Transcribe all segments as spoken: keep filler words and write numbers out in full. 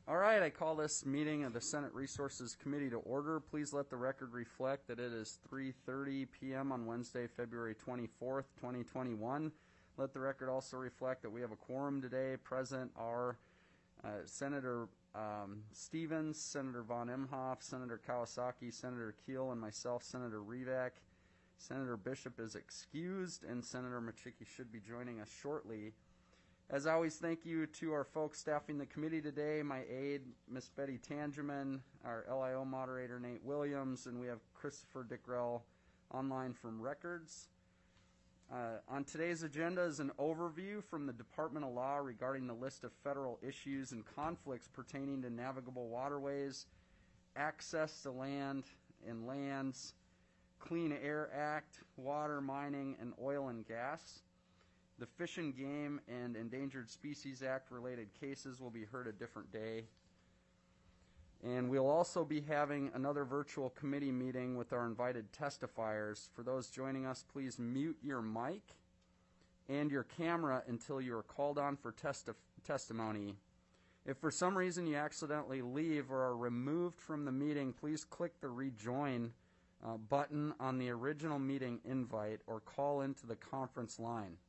All right, I call this meeting of the Senate Resources Committee to order. Please let the record reflect that it is three thirty p m on Wednesday, February twenty-fourth, twenty twenty-one. Let the record also reflect that we have a quorum today. Present are uh, Senator um, Stevens, Senator Von Imhoff, Senator Kawasaki, Senator Keel, and myself, Senator Rivak. Senator Bishop is excused, and Senator Machicki should be joining us shortly. As always, thank you to our folks staffing the committee today, my aide, Miss Betty Tangeman, our L I O moderator, Nate Williams, and we have Christopher Dickrell online from Records. Uh, on today's agenda is an overview from the Department of Law regarding the list of federal issues and conflicts pertaining to navigable waterways, access to land and lands, Clean Air Act, water, mining, and oil and gas. The Fish and Game and Endangered Species Act related cases will be heard a different day. And we'll also be having another virtual committee meeting with our invited testifiers. For those joining us, please mute your mic and your camera until you are called on for testi- testimony. If for some reason you accidentally leave or are removed from the meeting, please click the rejoin uh, button on the original meeting invite or call into the conference line.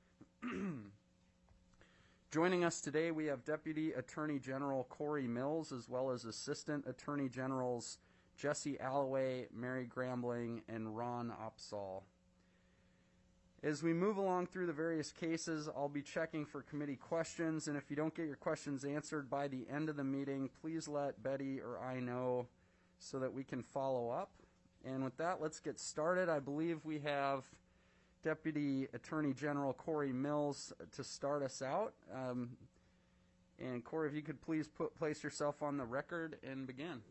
Joining us today, we have Deputy Attorney General Corey Mills, as well as Assistant Attorney Generals Jesse Alloway, Mary Grambling, and Ron Opsahl. As we move along through the various cases, I'll be checking for committee questions, and if you don't get your questions answered by the end of the meeting, please let Betty or I know so that we can follow up. And with that, let's get started. I believe we have Deputy Attorney General Corey Mills to start us out. Um, and Corey, if you could please put place yourself on the record and begin.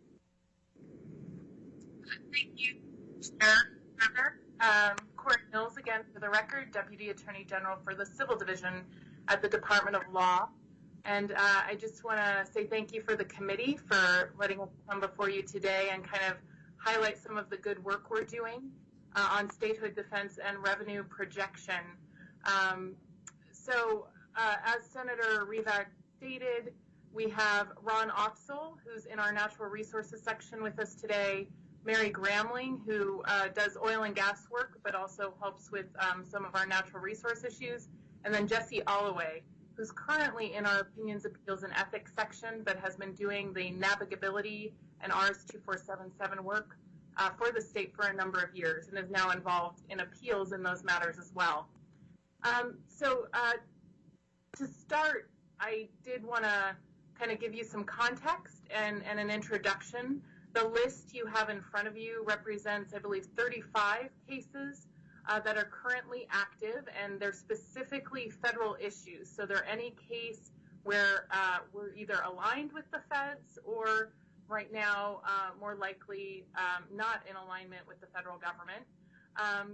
Thank you, Chair. Um, Corey Mills again for the record, Deputy Attorney General for the Civil Division at the Department of Law. And uh, I just want to say thank you for the committee for letting us come before you today and kind of highlight some of the good work we're doing Uh, on statehood defense and revenue projection. Um, so, uh, as Senator Rivak stated, we have Ron Opsahl, who's in our natural resources section with us today, Mary Grambling, who uh, does oil and gas work, but also helps with um, some of our natural resource issues, and then Jesse Alloway, who's currently in our opinions, appeals, and ethics section, but has been doing the navigability and R S two four seven seven work Uh, for the state for a number of years and is now involved in appeals in those matters as well. Um, so uh, to start, I did want to kind of give you some context and, and an introduction. The list you have in front of you represents, I believe, thirty-five cases uh, that are currently active, and they're specifically federal issues. So they're any case where uh, we're either aligned with the feds or right now, uh, more likely um, not in alignment with the federal government. Um,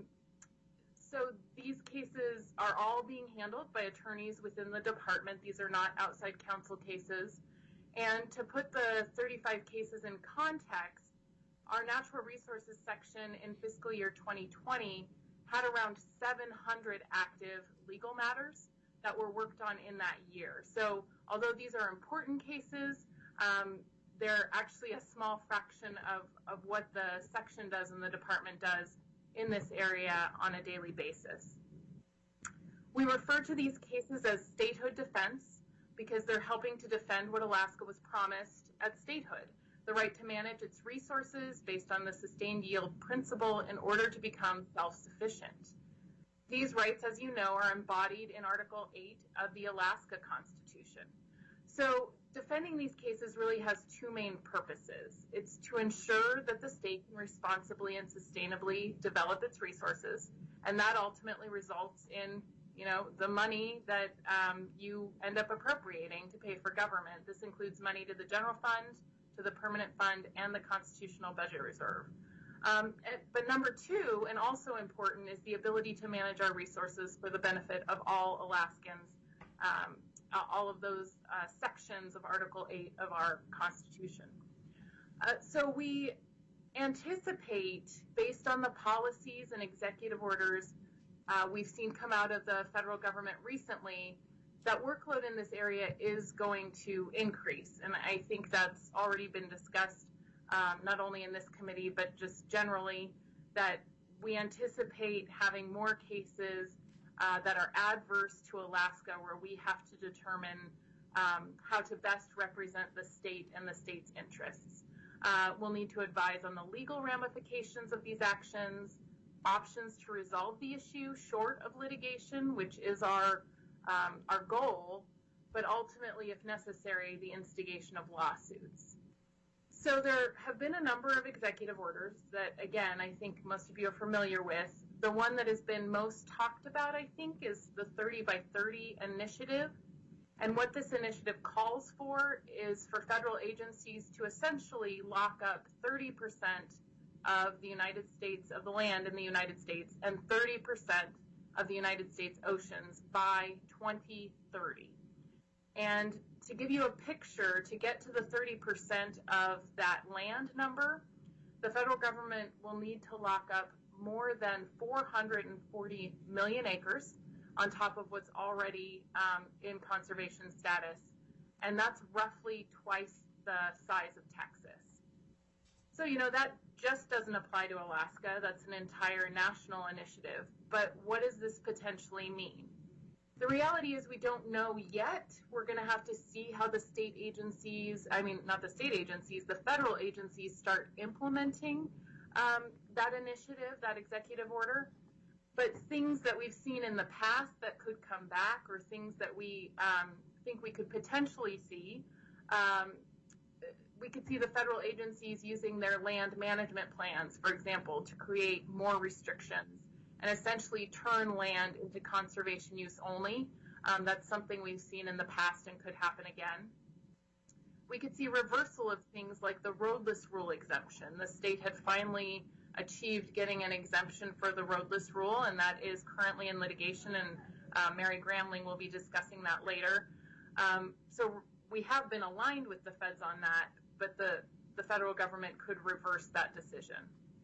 so these cases are all being handled by attorneys within the department. These are not outside counsel cases. And to put the thirty-five cases in context, our natural resources section in fiscal year twenty twenty had around seven hundred active legal matters that were worked on in that year. So although these are important cases, um, they're actually a small fraction of, of what the section does and the department does in this area on a daily basis. We refer to these cases as statehood defense because they're helping to defend what Alaska was promised at statehood, the right to manage its resources based on the sustained yield principle in order to become self-sufficient. These rights, as you know, are embodied in Article eight of the Alaska Constitution. So defending these cases really has two main purposes. It's to ensure that the state can responsibly and sustainably develop its resources, and that ultimately results in, you know, the money that um, you end up appropriating to pay for government. This includes money to the general fund, to the permanent fund, and the constitutional budget reserve. Um, but number two, and also important, is the ability to manage our resources for the benefit of all Alaskans, um, all of those uh, sections of Article eight of our Constitution. Uh, so we anticipate, based on the policies and executive orders uh, we've seen come out of the federal government recently, that workload in this area is going to increase. And I think that's already been discussed, um, not only in this committee, but just generally, that we anticipate having more cases uh, that are adverse to Alaska, where we have to determine um, how to best represent the state and the state's interests. Uh, we'll need to advise on the legal ramifications of these actions, options to resolve the issue short of litigation, which is our um, our goal, but ultimately, if necessary, the instigation of lawsuits. So there have been a number of executive orders that, again, I think most of you are familiar with. The one that has been most talked about, I think, is the thirty by thirty initiative. And what this initiative calls for is for federal agencies to essentially lock up thirty percent of the United States, of the land in the United States, and thirty percent of the United States oceans by twenty thirty. And to give you a picture, to get to the thirty percent of that land number, the federal government will need to lock up more than four hundred forty million acres on top of what's already um, in conservation status. And that's roughly twice the size of Texas. So, you know, that just doesn't apply to Alaska. That's an entire national initiative. But what does this potentially mean? The reality is we don't know yet. We're going to have to see how the state agencies, I mean, not the state agencies, the federal agencies start implementing um, that initiative, that executive order. But things that we've seen in the past that could come back, or things that we um, think we could potentially see, um, we could see the federal agencies using their land management plans, for example, to create more restrictions and essentially turn land into conservation use only. Um, that's something we've seen in the past and could happen again. We could see reversal of things like the roadless rule exemption. The state had finally achieved getting an exemption for the roadless rule, and that is currently in litigation, and uh, Mary Gramling will be discussing that later. Um, so we have been aligned with the feds on that, but the, the federal government could reverse that decision.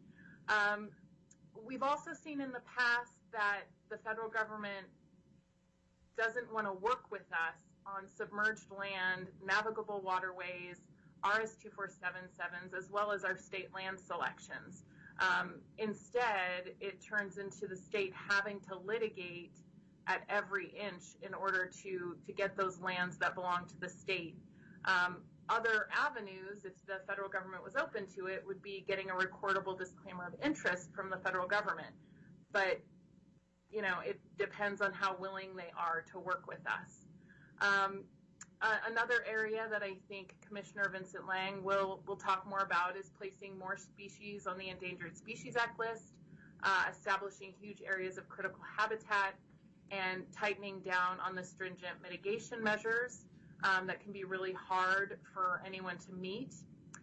Um, we've also seen in the past that the federal government doesn't want to work with us on submerged land, navigable waterways, R S two four seven sevens, as well as our state land selections. Um, instead, it turns into the state having to litigate at every inch in order to, to get those lands that belong to the state. Um, other avenues, if the federal government was open to it, would be getting a recordable disclaimer of interest from the federal government. But, you know, it depends on how willing they are to work with us. Um, Uh, another area that I think Commissioner Vincent Lang will, will talk more about is placing more species on the Endangered Species Act list, uh, establishing huge areas of critical habitat, and tightening down on the stringent mitigation measures um, that can be really hard for anyone to meet.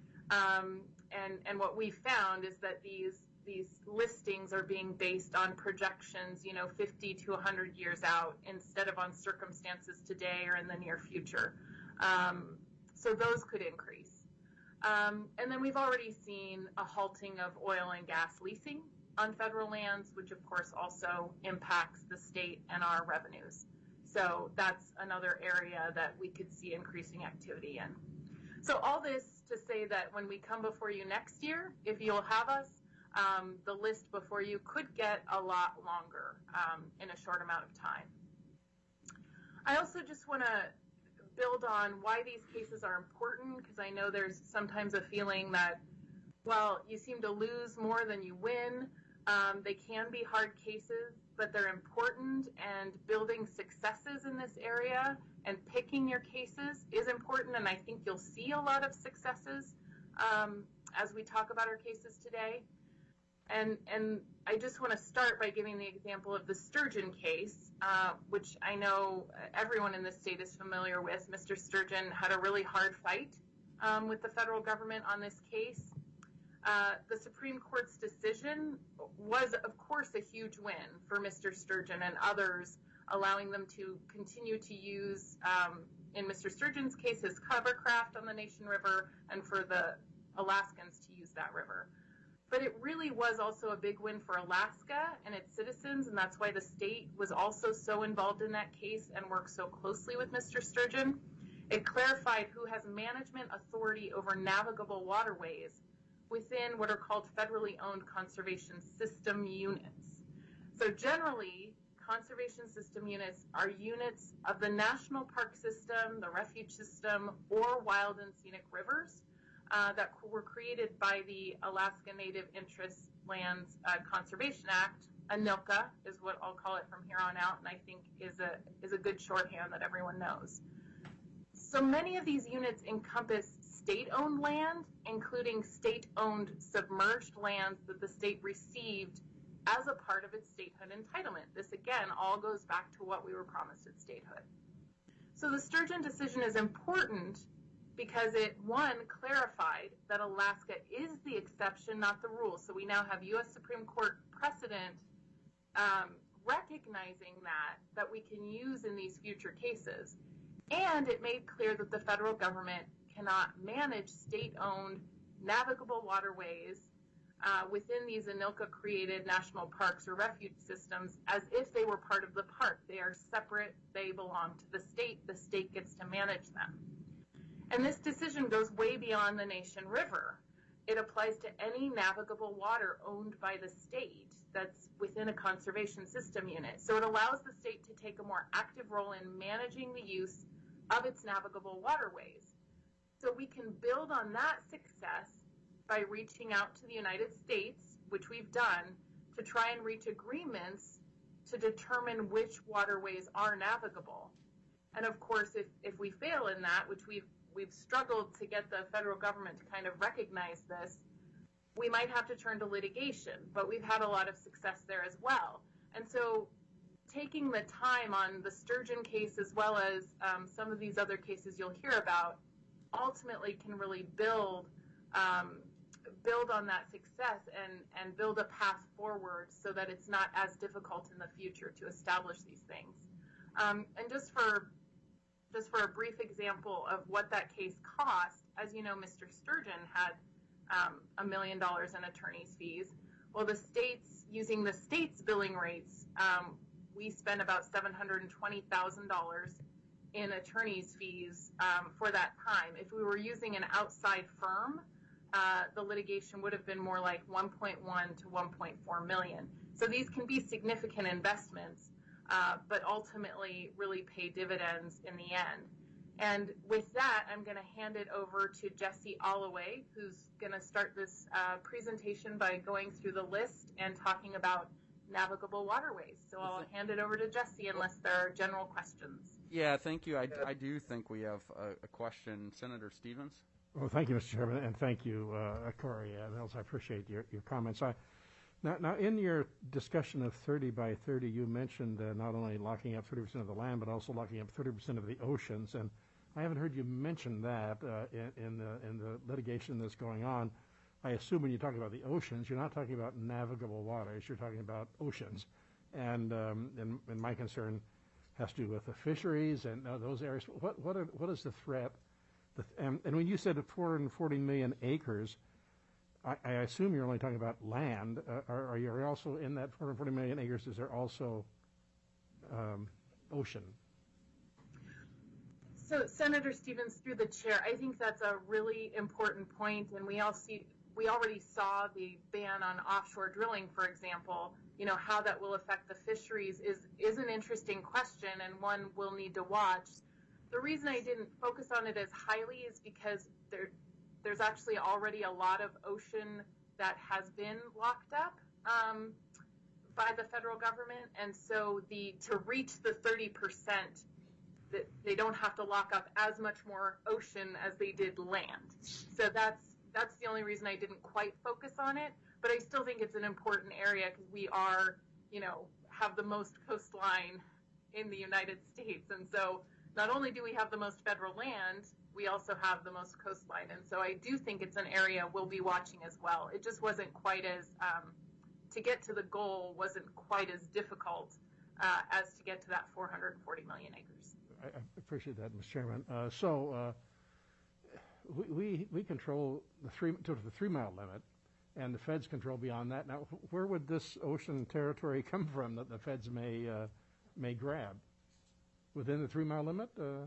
Um, and, and what we found is that these these listings are being based on projections, you know, fifty to one hundred years out instead of on circumstances today or in the near future. Um, so those could increase. Um, and then we've already seen a halting of oil and gas leasing on federal lands, which of course also impacts the state and our revenues. So that's another area that we could see increasing activity in. So all this to say that when we come before you next year, if you'll have us, Um, the list before you could get a lot longer um, in a short amount of time. I also just want to build on why these cases are important, because I know there's sometimes a feeling that, well, you seem to lose more than you win. Um, they can be hard cases, but they're important, and building successes in this area and picking your cases is important, and I think you'll see a lot of successes um, as we talk about our cases today. And, and I just want to start by giving the example of the Sturgeon case, uh, which I know everyone in this state is familiar with. Mister Sturgeon had a really hard fight um, with the federal government on this case. Uh, the Supreme Court's decision was, of course, a huge win for Mister Sturgeon and others, allowing them to continue to use, um, in Mister Sturgeon's case, his covercraft on the Nation River, and for the Alaskans to use that river. But it really was also a big win for Alaska and its citizens, and that's why the state was also so involved in that case and worked so closely with Mister Sturgeon. It clarified who has management authority over navigable waterways within what are called federally owned conservation system units. So generally, conservation system units are units of the national park system, the refuge system, or wild and scenic rivers uh, that were created by the Alaska Native Interest Lands uh, Conservation Act. ANILCA is what I'll call it from here on out, and I think is a is a good shorthand that everyone knows. So many of these units encompass state-owned land, including state-owned submerged lands that the state received as a part of its statehood entitlement. This, again, all goes back to what we were promised at statehood. So the Sturgeon decision is important because it, one, clarified that Alaska is the exception, not the rule. So we now have U S Supreme Court precedent um, recognizing that, that we can use in these future cases. And it made clear that the federal government cannot manage state-owned navigable waterways uh, within these ANILCA-created national parks or refuge systems as if they were part of the park. They are separate. They belong to the state. The state gets to manage them. And this decision goes way beyond the Nation River. It applies to any navigable water owned by the state that's within a conservation system unit. So it allows the state to take a more active role in managing the use of its navigable waterways. So we can build on that success by reaching out to the United States, which we've done, to try and reach agreements to determine which waterways are navigable. And of course, if, if we fail in that, which we've we've struggled to get the federal government to kind of recognize this, we might have to turn to litigation, but we've had a lot of success there as well. And so taking the time on the Sturgeon case as well as um, some of these other cases you'll hear about ultimately can really build um, build on that success and, and build a path forward so that it's not as difficult in the future to establish these things. Um, and just for just for a brief example of what that case cost, as you know, Mister Sturgeon had um, a million dollars in attorney's fees. Well, the states, using the state's billing rates, um, we spent about seven hundred twenty thousand dollars in attorney's fees um, for that time. If we were using an outside firm, uh, the litigation would have been more like one point one to one point four million. So these can be significant investments, uh, but ultimately really pay dividends in the end. And with that, I'm going to hand it over to Jesse Alloway, who's going to start this uh, presentation by going through the list and talking about navigable waterways. So I'll hand it over to Jesse unless there are general questions. Yeah, thank you. I, I do think we have a, a question. Senator Stevens? Well, thank you, Mister Chairman, and thank you, uh, Corey uh, Mills. I appreciate your, your comments. I, now, now, in your discussion of thirty by thirty, you mentioned uh, not only locking up thirty percent of the land, but also locking up thirty percent of the oceans. And I haven't heard you mention that uh, in, in, the, in the litigation that's going on. I assume when you talk about the oceans, you're not talking about navigable waters. You're talking about oceans. And, um, and, and my concern has to do with the fisheries and uh, those areas. What, what, are, what is the threat? The th- and, and when you said four hundred forty million acres, I, I assume you're only talking about land. Uh, are, are you also in that four hundred forty million acres? Is there also um, ocean? So, Senator Stevens, through the chair, I think that's a really important point, and we all see, we already saw the ban on offshore drilling, for example. You know, how that will affect the fisheries is is an interesting question and one we'll need to watch. The reason I didn't focus on it as highly is because there there's actually already a lot of ocean that has been locked up um, by the federal government, and so the to reach the thirty percent, that they don't have to lock up as much more ocean as they did land. So that's that's the only reason I didn't quite focus on it, but I still think it's an important area because we are, you know, have the most coastline in the United States. And so not only do we have the most federal land, we also have the most coastline. And so I do think it's an area we'll be watching as well. It just wasn't quite as, um, to get to the goal wasn't quite as difficult uh, as to get to that four hundred forty million acres. I, I appreciate that, Mister Chairman. Uh, so uh, we, we we control the three to the three mile limit, and the feds control beyond that. Now, where would this ocean territory come from that the feds may uh, may grab? Within the three-mile limit? Uh,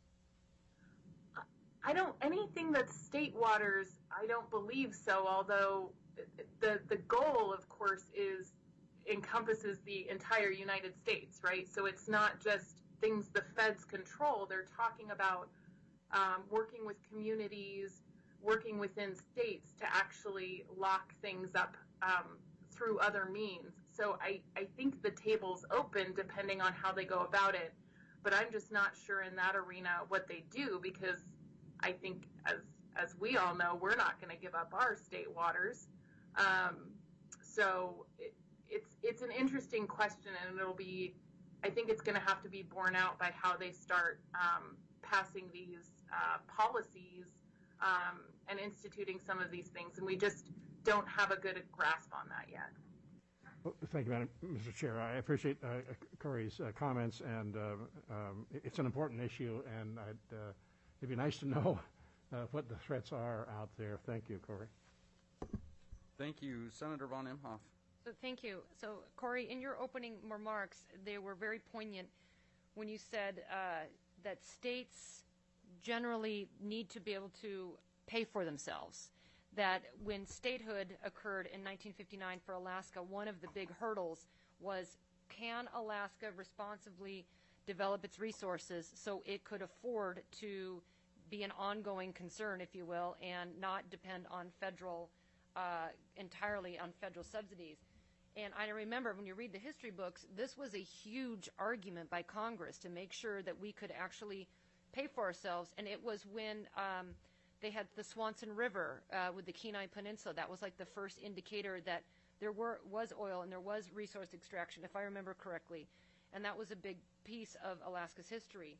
I don't, anything that's state waters, I don't believe so, although the the goal, of course, is encompasses the entire United States, right? So it's not just things the feds control. They're talking about um, working with communities, working within states to actually lock things up um, through other means. So I, I think the table's open depending on how they go about it, but I'm just not sure in that arena what they do, because I think, as as we all know, we're not going to give up our state waters. Um, so it, it's it's an interesting question, and it'll be, I think it's going to have to be borne out by how they start um, passing these uh, policies um, and instituting some of these things, and we just don't have a good grasp on that yet. Well, thank you, Madam Mister Chair. I appreciate uh, Corey's uh, comments, and uh, um, it's an important issue, and I'd, uh, it'd be nice to know uh, what the threats are out there. Thank you, Corey. Thank you. Senator Von Imhoff. So thank you. So, Corey, in your opening remarks, they were very poignant when you said uh, that states generally need to be able to pay for themselves. That when statehood occurred in nineteen fifty-nine for Alaska, one of the big hurdles was, can Alaska responsibly develop its resources so it could afford to be an ongoing concern, if you will, and not depend on federal, uh, entirely on federal subsidies. And I remember when you read the history books, this was a huge argument by Congress to make sure that we could actually pay for ourselves. And it was when um, they had the Swanson River uh, with the Kenai Peninsula. That was like the first indicator that there were was oil and there was resource extraction, if I remember correctly. And that was a big piece of Alaska's history.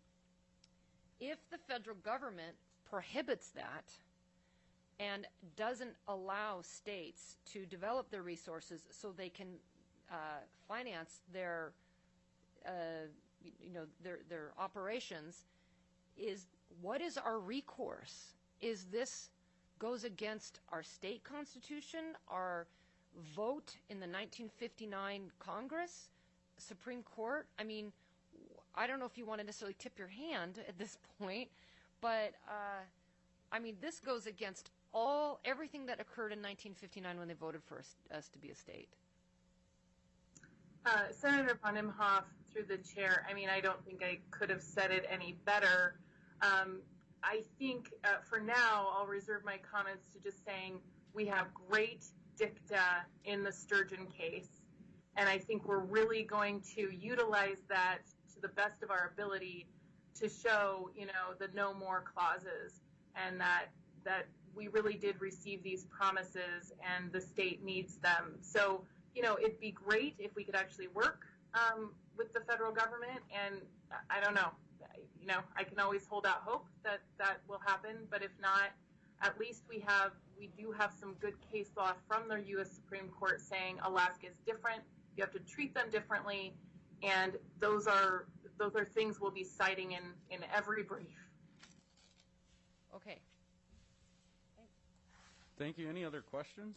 If the federal government prohibits that and doesn't allow states to develop their resources so they can uh, finance their, uh, you know, their their operations, is what is our recourse? Is this goes against our state constitution, our vote in the nineteen fifty-nine Congress, Supreme Court? I mean, I don't know if you want to necessarily tip your hand at this point, but uh, I mean, this goes against all everything that occurred in nineteen fifty-nine when they voted for us, us to be a state. Uh, Senator Von Imhoff, through the chair, I mean, I don't think I could have said it any better. Um, I think uh, for now, I'll reserve my comments to just saying we have great dicta in the Sturgeon case, and I think we're really going to utilize that to the best of our ability to show, you know, the no more clauses, and that that we really did receive these promises and the state needs them. So, you know, it'd be great if we could actually work um, with the federal government, and I don't know, you know, I can always hold out hope that that will happen, but if not, at least we have, we do have some good case law from the U S Supreme Court saying Alaska is different, you have to treat them differently, and those are those are things we'll be citing in, in every brief. Okay. Thank you. Any other questions?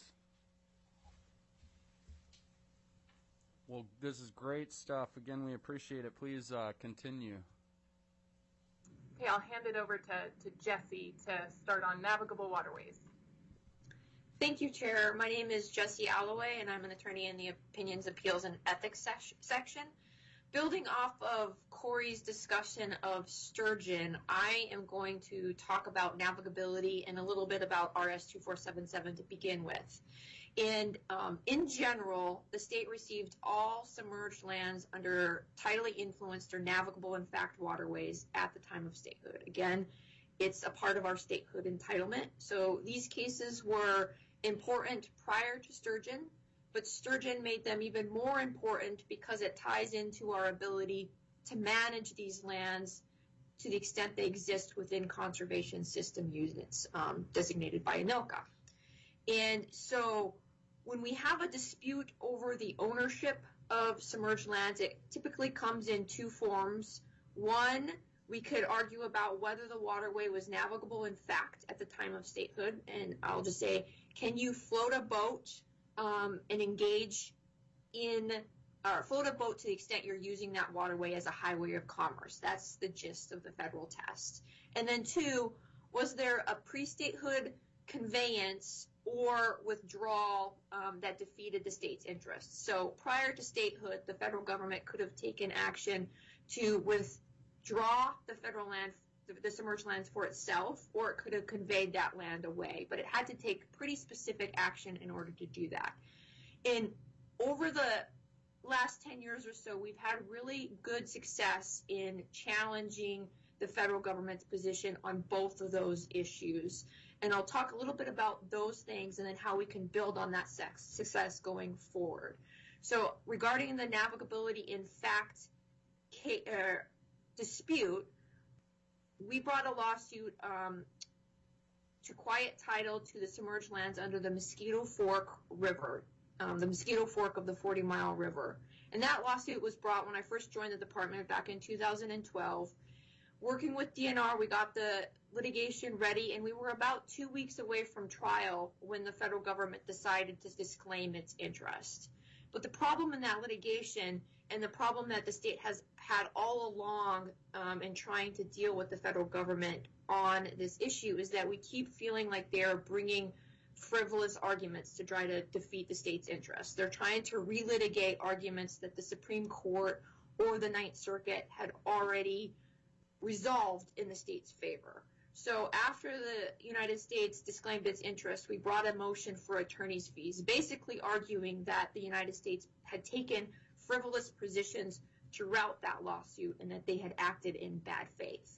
Well, this is great stuff. Again, we appreciate it. Please uh, continue. Okay, I'll hand it over to, to Jessie to start on navigable waterways. Thank you, Chair. My name is Jessie Alloway, and I'm an attorney in the Opinions, Appeals, and Ethics sec- section. Building off of Corey's discussion of sturgeon, I am going to talk about navigability and a little bit about R S two four seven seven to begin with. And um, in general, the state received all submerged lands under tidally influenced or navigable, in fact, waterways at the time of statehood. Again, it's a part of our statehood entitlement. So these cases were important prior to sturgeon, but sturgeon made them even more important because it ties into our ability to manage these lands to the extent they exist within conservation system units um, designated by ANILCA. And so when we have a dispute over the ownership of submerged lands, it typically comes in two forms. One, We could argue about whether the waterway was navigable in fact at the time of statehood, and I'll just say, can you float a boat um, and engage in, or float a boat to the extent you're using that waterway as a highway of commerce? That's the gist of the federal test. And then two, was there a pre-statehood conveyance or withdrawal um, that defeated the state's interests? So prior to statehood, the federal government could have taken action to withdraw the federal land, the, the submerged lands for itself, or it could have conveyed that land away. But it had to take pretty specific action in order to do that. And over the last ten years or so, we've had really good success in challenging the federal government's position on both of those issues. And I'll talk a little bit about those things and then how we can build on that success going forward. So regarding the navigability in fact uh, dispute, we brought a lawsuit um, to quiet title to the submerged lands under the Mosquito Fork River, um, the Mosquito Fork of the forty mile river. And that lawsuit was brought when I first joined the department back in two thousand twelve. Working with D N R, we got the litigation ready, and we were about two weeks away from trial when the federal government decided to disclaim its interest. But the problem in that litigation, and the problem that the state has had all along um, in trying to deal with the federal government on this issue, is that we keep feeling like they're bringing frivolous arguments to try to defeat the state's interest. They're trying to relitigate arguments that the Supreme Court or the Ninth Circuit had already resolved in the state's favor. So after the United States disclaimed its interest, we brought a motion for attorney's fees, basically arguing that the United States had taken frivolous positions throughout that lawsuit and that they had acted in bad faith.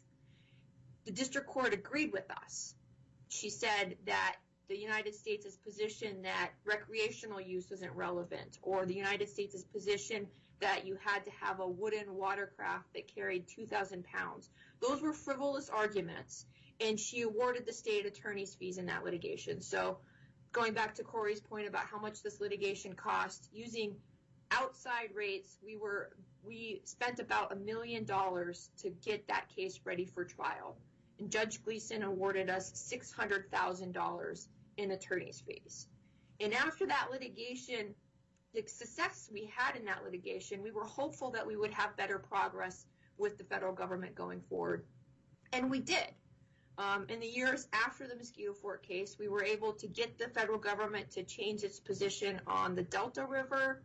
The district court agreed with us. She said that the United States' position that recreational use isn't relevant, or the United States' position that you had to have a wooden watercraft that carried two thousand pounds. Those were frivolous arguments, and she awarded the state attorney's fees in that litigation. So going back to Corey's point about how much this litigation cost, using outside rates, we were we spent about a million dollars to get that case ready for trial. And Judge Gleason awarded us six hundred thousand dollars in attorney's fees. And after that litigation, the success we had in that litigation, we were hopeful that we would have better progress with the federal government going forward. And we did. Um, in the years after the Mosquito Fork case, we were able to get the federal government to change its position on the Delta River,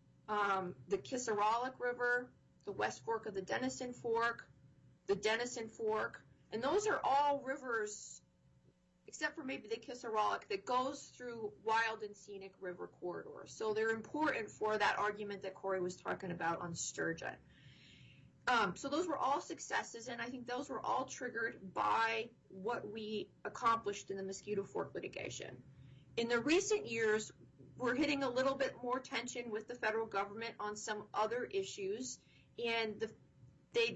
um, the Kisaralik River, the West Fork of the Denison Fork, the Denison Fork. And those are all rivers, except for maybe the Kisaralik, that goes through wild and scenic river corridors. So they're important for that argument that Corey was talking about on sturgeon. Um, so those were all successes, and I think those were all triggered by what we accomplished in the Mosquito Fork litigation. In the recent years, we're hitting a little bit more tension with the federal government on some other issues, and the, they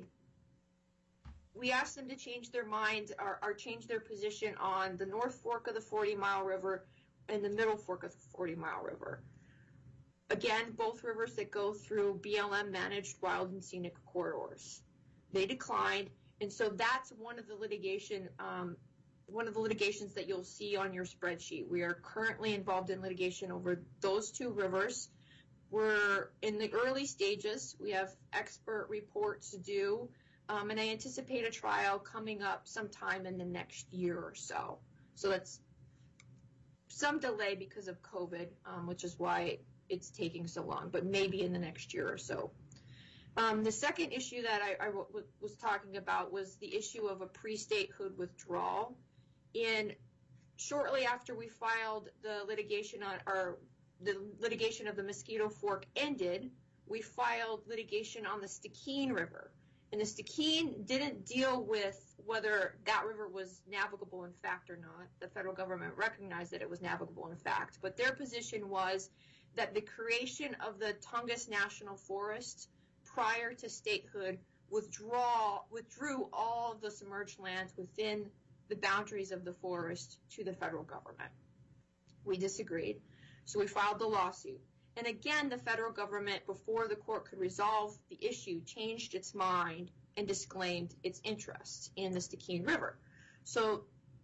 we asked them to change their mind or, or change their position on the North Fork of the forty mile river and the Middle Fork of the forty mile river. Again, both rivers that go through B L M managed wild and scenic corridors. They declined, and so that's one of the litigation, um, one of the litigations that you'll see on your spreadsheet. We are currently involved in litigation over those two rivers. We're in the early stages. We have expert reports to do, um, and I anticipate a trial coming up sometime in the next year or so. So that's some delay because of COVID, um, which is why it's taking so long, but maybe in the next year or so. Um, the second issue that I, I w was talking about was the issue of a pre-statehood withdrawal. And shortly after we filed the litigation on, or the litigation of the Mosquito Fork ended, we filed litigation on the Stikine River. And the Stikine didn't deal with whether that river was navigable in fact or not. The federal government recognized that it was navigable in fact, but their position was that the creation of the Tongass National Forest prior to statehood withdraw, withdrew all of the submerged lands within the boundaries of the forest to the federal government. We disagreed, so we filed the lawsuit. And again, the federal government, before the court could resolve the issue, changed its mind and disclaimed its interest in the Stikine River. So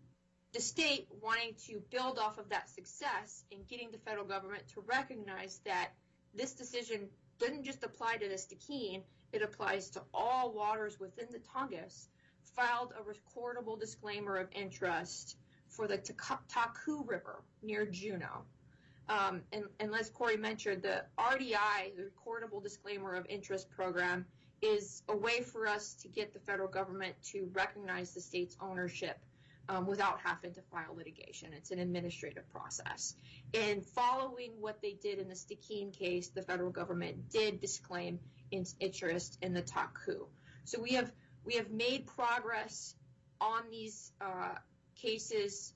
the state, wanting to build off of that success in getting the federal government to recognize that this decision doesn't just apply to the Stikine, it applies to all waters within the Tongass, filed a recordable disclaimer of interest for the Taku River near Juneau. Um, and, and as Corey mentioned, the R D I, the Recordable Disclaimer of Interest program, is a way for us to get the federal government to recognize the state's ownership um, without having to file litigation. It's an administrative process. And following what they did in the Stikine case, the federal government did disclaim its interest in the Taku. So we have we have made progress on these uh, cases,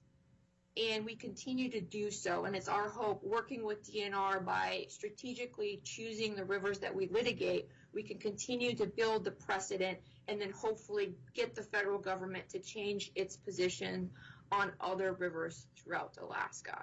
and we continue to do so. And it's our hope, working with D N R by strategically choosing the rivers that we litigate, we can continue to build the precedent and then hopefully get the federal government to change its position on other rivers throughout Alaska.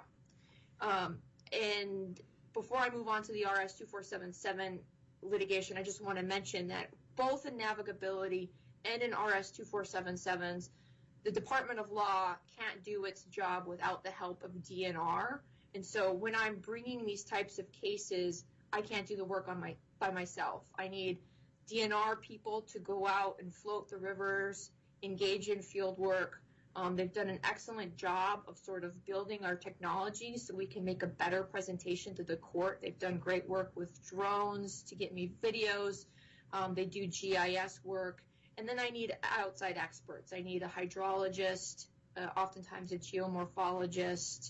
Um, and before I move on to the R S two four seven seven litigation, I just want to mention that both in navigability and in R S two four seven sevens, the Department of Law can't do its job without the help of D N R. And so when I'm bringing these types of cases, I can't do the work on my by myself. I need D N R people to go out and float the rivers, engage in field work. Um, they've done an excellent job of sort of building our technology so we can make a better presentation to the court. They've done great work with drones to get me videos. Um, they do G I S work. And then I need outside experts. I need a hydrologist, uh, oftentimes a geomorphologist,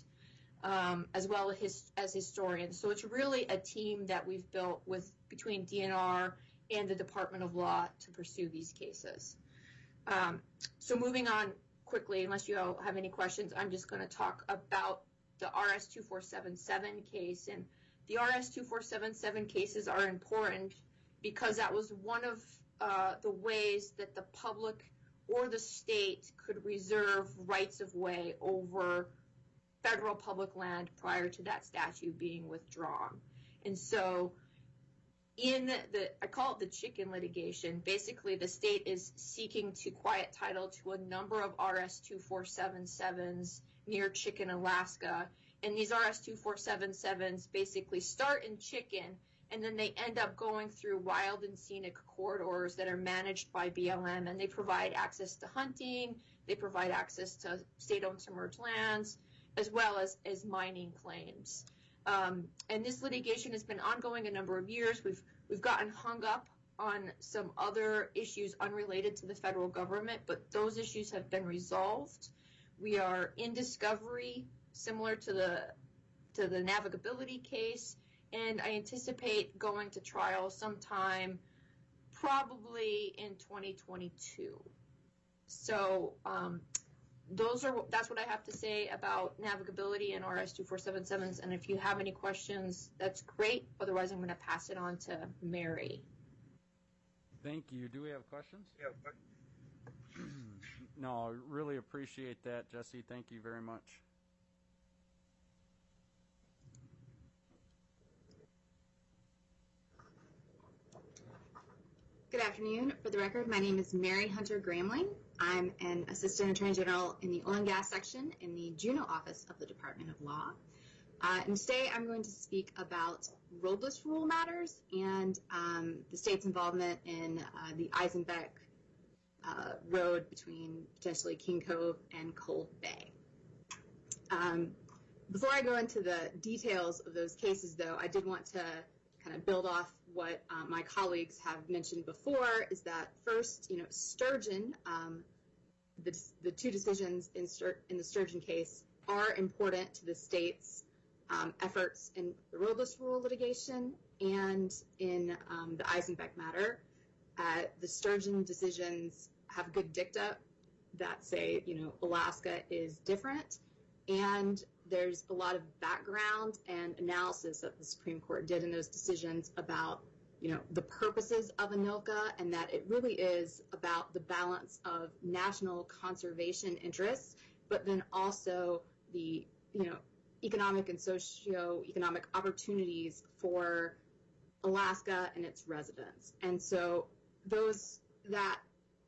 um, as well as, his, as historians. So it's really a team that we've built with between D N R and the Department of Law to pursue these cases. Um, so moving on quickly, unless you all have any questions, I'm just going to talk about the R S two four seven seven case. And the R S two four seven seven cases are important because that was one of Uh, the ways that the public or the state could reserve rights of way over federal public land prior to that statute being withdrawn. And so in the, I call it the chicken litigation, basically the state is seeking to quiet title to a number of R S two four seven sevens near Chicken, Alaska. And these R S two four seven sevens basically start in Chicken, and then they end up going through wild and scenic corridors that are managed by B L M, and they provide access to hunting, they provide access to state-owned submerged lands, as well as, as mining claims. Um, and this litigation has been ongoing a number of years. We've, we've gotten hung up on some other issues unrelated to the federal government, but those issues have been resolved. We are in discovery, similar to the, to the navigability case, and I anticipate going to trial sometime probably in twenty twenty-two. So um, those are that's what I have to say about navigability and R S two four seven sevens. And if you have any questions, that's great. Otherwise, I'm going to pass it on to Mary. Thank you. Do we have questions? Yeah. No, I really appreciate that, Jesse. Thank you very much. Good afternoon. For the record, my name is Mary Hunter Gramling. I'm an Assistant Attorney General in the Oil and Gas Section in the Juneau office of the Department of Law. Uh, and today I'm going to speak about roadless rule matters and um, the state's involvement in uh, the Eisenbeck uh, Road between potentially King Cove and Cold Bay. Um, before I go into the details of those cases, though, I did want to kind of build off what uh, my colleagues have mentioned before, is that first, you know, Sturgeon, um, the, the two decisions in, Stur in the Sturgeon case are important to the state's um, efforts in the roadless rule litigation and in um, the Eisenbeck matter. Uh, the Sturgeon decisions have good dicta that say, you know, Alaska is different, and there's a lot of background and analysis that the Supreme Court did in those decisions about, you know, the purposes of ANILCA, and that it really is about the balance of national conservation interests, but then also the, you know, economic and socio-economic opportunities for Alaska and its residents. And so those, that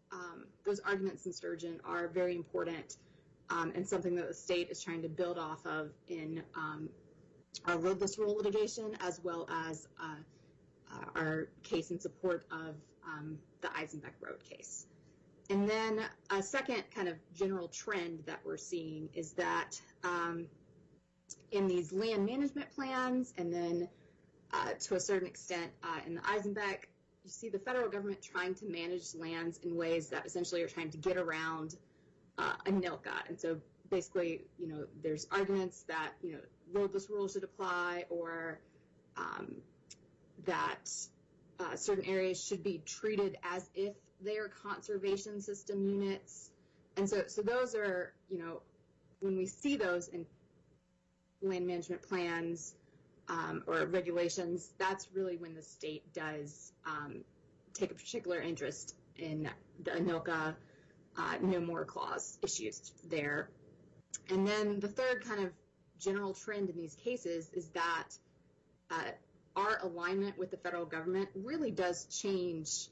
um, those arguments in Sturgeon are very important um, and something that the state is trying to build off of in um, our roadless rule litigation, as well as uh, uh, our case in support of um, the Eisenbeck Road case. And then a second kind of general trend that we're seeing is that um, in these land management plans, and then uh, to a certain extent uh, in the Eisenbeck, you see the federal government trying to manage lands in ways that essentially are trying to get around uh, a NILCA. And so basically, you know, there's arguments that, you know, roadless rules should apply, or um, that uh, certain areas should be treated as if they are conservation system units. And so, so those are, you know, when we see those in land management plans um, or regulations, that's really when the state does um, take a particular interest in the ANILCA uh, no more clause issues there. And then the third kind of general trend in these cases is that uh, our alignment with the federal government really does change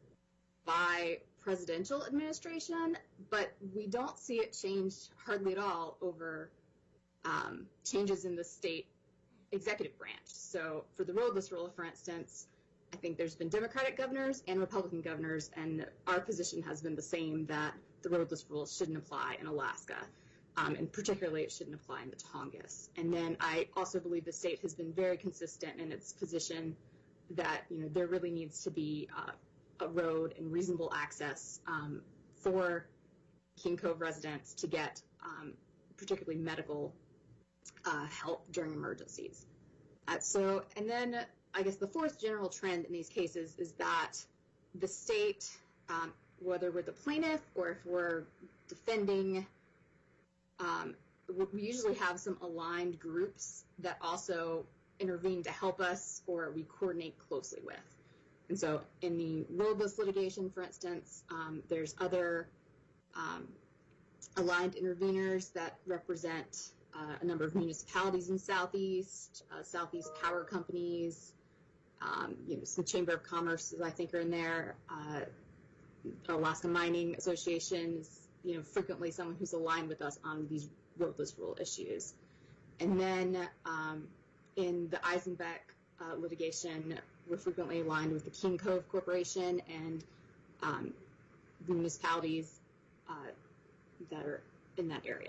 by presidential administration, but we don't see it change hardly at all over um, changes in the state executive branch. So for the roadless rule, for instance, I think there's been Democratic governors and Republican governors, and our position has been the same, that the roadless rule shouldn't apply in Alaska. Um, and particularly it shouldn't apply in the Tongass. And then I also believe the state has been very consistent in its position that, you know, there really needs to be uh, a road and reasonable access um, for King Cove residents to get um, particularly medical uh, help during emergencies. Uh, so, and then I guess the fourth general trend in these cases is that the state, um, whether we're the plaintiff or if we're defending, Um, we usually have some aligned groups that also intervene to help us or we coordinate closely with. And so in the roadless litigation, for instance, um, there's other um, aligned interveners that represent uh, a number of municipalities in Southeast, uh, Southeast power companies, um, you know, some Chamber of Commerce, I think, are in there, uh, Alaska Mining Association is, you know, frequently someone who's aligned with us on these roadless rule issues. And then um, in the Eisenbeck uh, litigation, we're frequently aligned with the King Cove Corporation and um, the municipalities uh, that are in that area.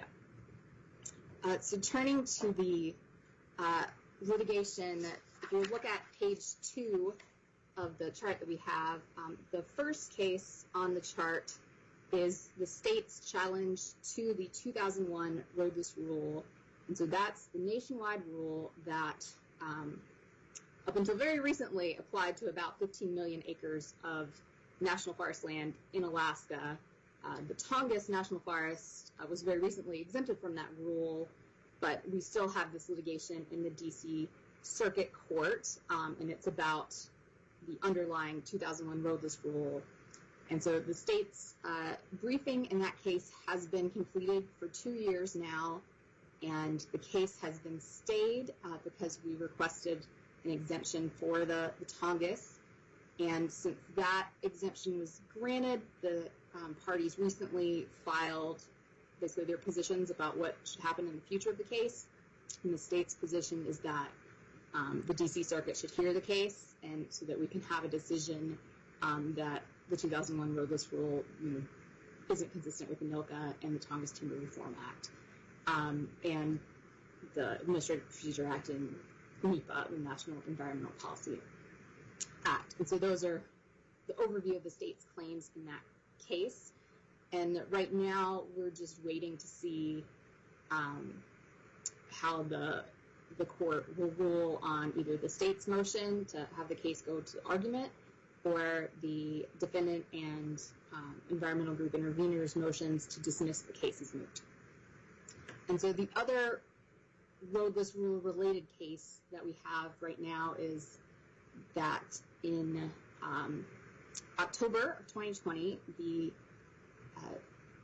Uh, so turning to the uh, litigation, if you look at page two of the chart that we have, um, the first case on the chart is the state's challenge to the two thousand one roadless rule. And so that's the nationwide rule that um, up until very recently applied to about fifteen million acres of national forest land in Alaska. Uh, the Tongass National Forest uh, was very recently exempted from that rule, but we still have this litigation in the D C Circuit Court, um, and it's about the underlying two thousand one roadless rule. And so the state's uh, briefing in that case has been completed for two years now, and the case has been stayed uh, because we requested an exemption for the, the Tongass. And since that exemption was granted, the um, parties recently filed basically their positions about what should happen in the future of the case. And the state's position is that um, the D C Circuit should hear the case, and so that we can have a decision um, that the two thousand one roadless rule, you know, isn't consistent with the NILCA and the Tongass Timber Reform Act, um, and the Administrative Procedure Act and NEPA, the National Environmental Policy Act. And so those are the overview of the state's claims in that case. And right now, we're just waiting to see um, how the the court will rule on either the state's motion to have the case go to argument, or the defendant and um, environmental group interveners' motions to dismiss the case as moot. And so the other roadless rule related case that we have right now is that in um, October of twenty twenty, the uh,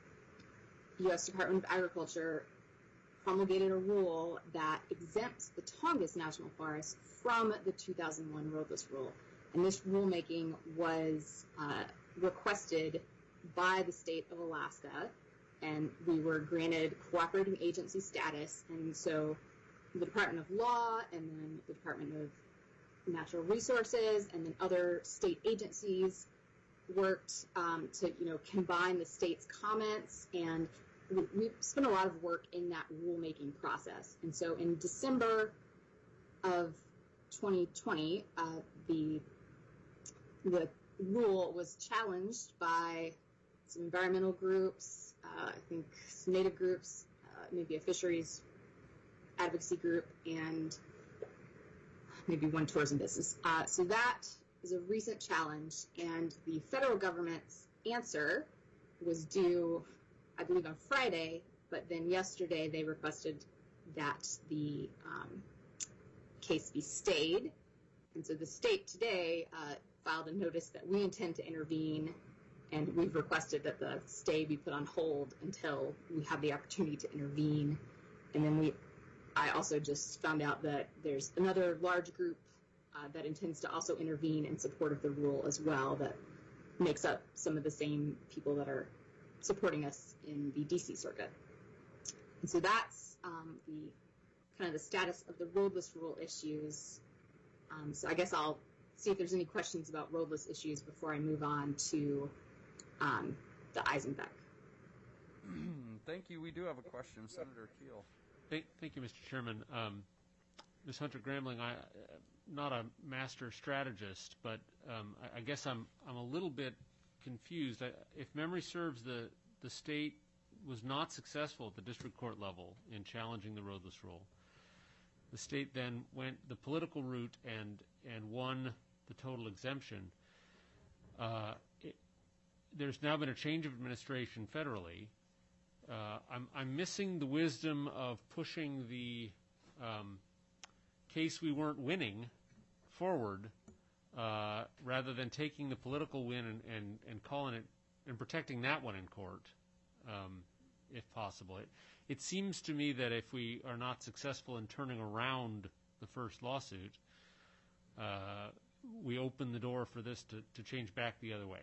U S Department of Agriculture promulgated a rule that exempts the Tongass National Forest from the two thousand one roadless rule. And this rulemaking was uh, requested by the state of Alaska, and we were granted cooperating agency status. And so the Department of Law and then the Department of Natural Resources and then other state agencies worked um, to, you know, combine the state's comments, and we, we spent a lot of work in that rulemaking process. And so in December of twenty twenty, uh, the the rule was challenged by some environmental groups, uh, I think some native groups, uh, maybe a fisheries advocacy group, and maybe one tourism business. Uh, so that is a recent challenge, and the federal government's answer was due, I believe, on Friday, but then yesterday they requested that the um, case be stayed. And so the state today uh, filed a notice that we intend to intervene, and we've requested that the stay be put on hold until we have the opportunity to intervene. And then we, I also just found out that there's another large group uh, that intends to also intervene in support of the rule as well, that makes up some of the same people that are supporting us in the D C circuit. And so that's um, the kind of the status of the roadless rule issues. Um, so I guess I'll see if there's any questions about roadless issues before I move on to um, the Eisenbeck. Thank you. We do have a question. Senator Keel. Thank, thank you, Mister Chairman. Um, Miz Hunter-Gramling, I, uh, not a master strategist, but um, I, I guess I'm I'm a little bit confused. I, if memory serves, the the state was not successful at the district court level in challenging the roadless rule. The state then went the political route and and won the total exemption. Uh, it, there's now been a change of administration federally. Uh, I'm, I'm missing the wisdom of pushing the um, case we weren't winning forward uh, rather than taking the political win and, and, and calling it and protecting that one in court, um, if possible. It, it seems to me that if we are not successful in turning around the first lawsuit, uh, we open the door for this to, to change back the other way.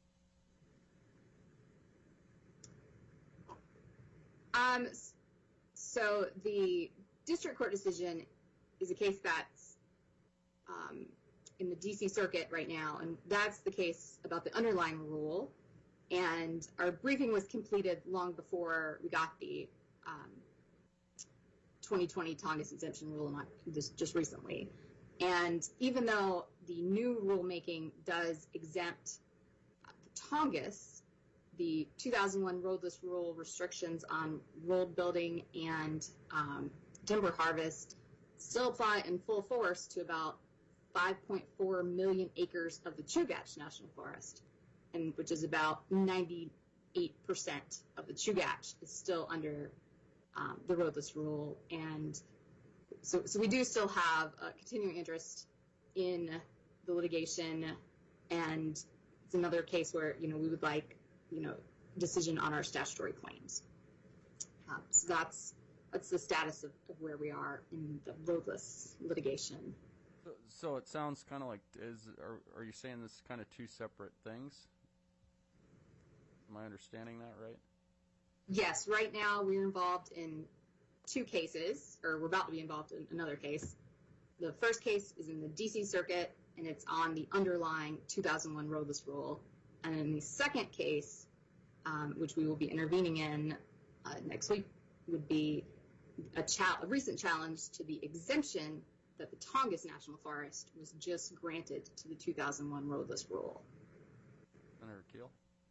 Um, so the district court decision is a case that's um, in the D C circuit right now, and that's the case about the underlying rule. And our briefing was completed long before we got the um, twenty twenty Tongass exemption rule, not just, just recently. And even though the new rulemaking does exempt the Tongass, the two thousand one roadless rule restrictions on road building and um, timber harvest still apply in full force to about five point four million acres of the Chugach National Forest, and which is about ninety-eight percent of the Chugach is still under um, the roadless rule. And so, so we do still have a continuing interest in the litigation, and it's another case where, you know, we would like, you know, decision on our statutory claims. Um, so that's that's the status of, of where we are in the roadless litigation. So, so it sounds kind of like, is are, are you saying this is kind of two separate things? Am I understanding that right? Yes, right now we're involved in two cases, or we're about to be involved in another case. The first case is in the D C circuit, and it's on the underlying two thousand one roadless rule. And in the second case, um, which we will be intervening in uh, next week, would be a, cha- a recent challenge to the exemption that the Tongass National Forest was just granted to the two thousand one roadless rule. Senator Keel?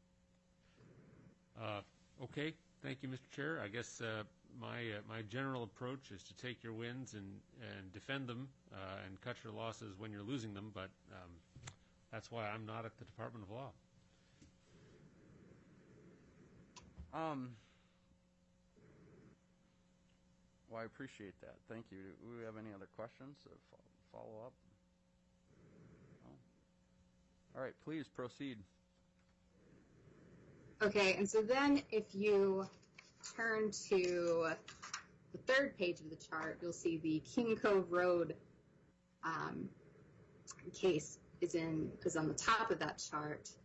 Uh, okay, thank you, Mister Chair. I guess uh, my uh, my general approach is to take your wins and, and defend them uh, and cut your losses when you're losing them, but um, that's why I'm not at the Department of Law. Um, well, I appreciate that. Thank you. Do we have any other questions to fo- follow up? No? All right, please proceed. Okay, and so then if you turn to the third page of the chart, you'll see the King Cove Road um, case is in is on the top of that chart.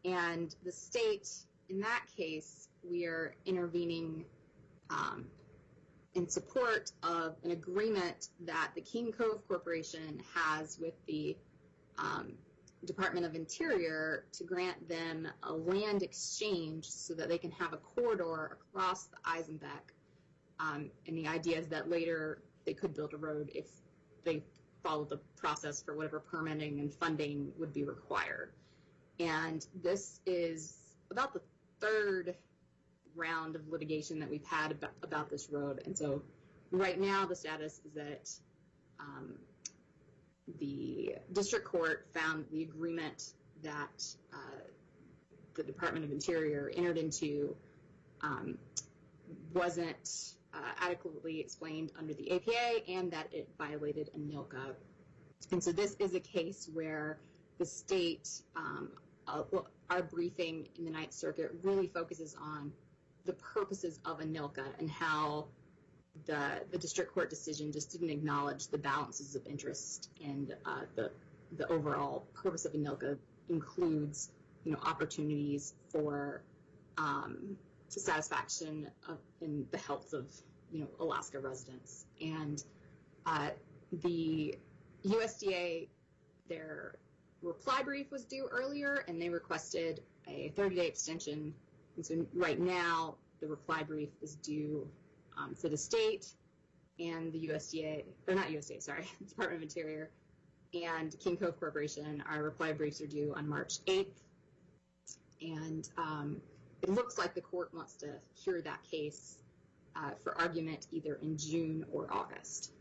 And the state, in that case, we are intervening um, in support of an agreement that the King Cove Corporation has with the um, Department of Interior to grant them a land exchange so that they can have a corridor across the Eisenbeck. Um, and the idea is that later they could build a road if they followed the process for whatever permitting and funding would be required. And this is about the third round of litigation that we've had about, about this road. And so right now the status is that um, the district court found the agreement that uh, the Department of Interior entered into um, wasn't uh, adequately explained under the A P A, and that it violated ANILCA. And so this is a case where the state, um, uh, well, our briefing in the Ninth Circuit really focuses on the purposes of ANILCA and how the the district court decision just didn't acknowledge the balances of interest, and uh, the the overall purpose of ANILCA includes, you know, opportunities for um, satisfaction of in the health of, you know, Alaska residents. And uh, the U S D A, their reply brief was due earlier, and they requested a thirty-day extension. And so right now, the reply brief is due um, for the state and the U S D A, or not U S D A, sorry, Department of Interior, and King Cove Corporation. Our reply briefs are due on March eighth. And um, it looks like the court wants to hear that case uh, for argument either in June or August.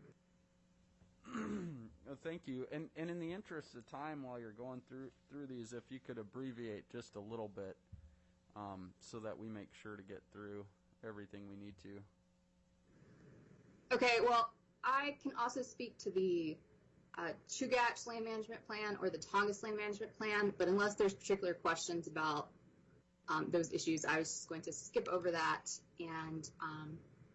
Oh, thank you. And and in the interest of time, while you're going through through these, if you could abbreviate just a little bit, um, so that we make sure to get through everything we need to. Okay. Well, I can also speak to the uh, Chugach Land Management Plan or the Tongass Land Management Plan, but unless there's particular questions about um, those issues, I was just going to skip over that and um,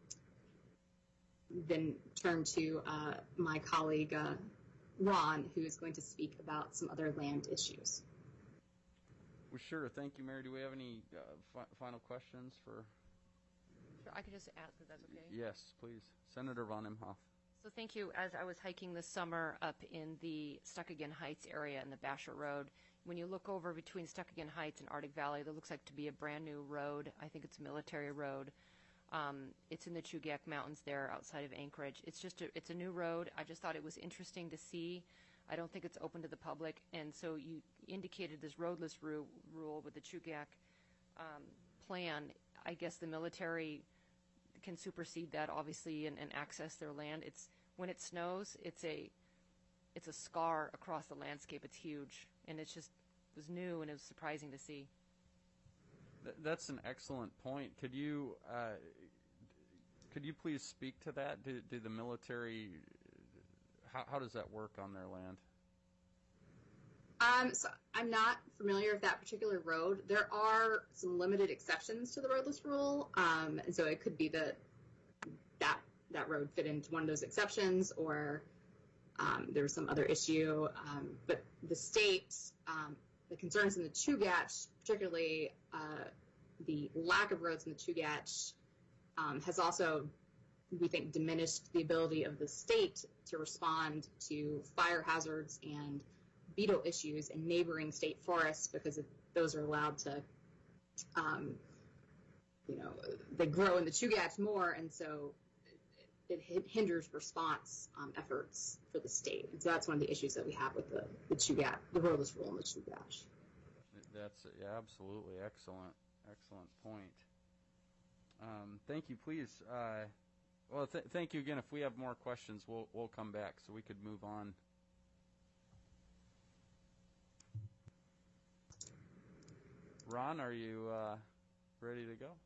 then turn to uh, my colleague uh, Ron, who is going to speak about some other land issues. Well, sure. Thank you, Mary. Do we have any uh, fi- final questions for? Sure, I could just ask if that's okay. Yes, please. Senator Von Imhoff. So thank you. As I was hiking this summer up in the Stuckagin Heights area in the Basher Road, when you look over between Stuckagin Heights and Arctic Valley, there looks like to be a brand new road. I think it's a military road. Um, it's in the Chugach Mountains there outside of Anchorage. It's just a, it's a new road. I just thought it was interesting to see. I don't think it's open to the public. And so you indicated this roadless ru- rule with the Chugach um, plan. I guess the military can supersede that, obviously, and, and access their land. It's when it snows, it's a it's a scar across the landscape. It's huge, and it's just it was new, and it was surprising to see. That's an excellent point. Could you uh, could you please speak to that? Do, do the military, how, how does that work on their land? Um, so I'm not familiar with that particular road. There are some limited exceptions to the roadless rule, um, and so it could be that that that road fit into one of those exceptions, or um, there was some other issue. Um, but the state, um, the concerns in the Chugach, particularly uh, the lack of roads in the Chugach, um, has also, we think, diminished the ability of the state to respond to fire hazards and beetle issues in neighboring state forests, because those are allowed to, um, you know, they grow in the Chugach more, and so it, it hinders response um, efforts for the state. And so that's one of the issues that we have with the, the Chugach, the roadless rule in the Chugach. That's yeah, absolutely excellent, excellent point. Um, thank you. Please, uh, well, th- thank you again. If we have more questions, we'll we'll come back so we could move on. Ron, are you uh, ready to go?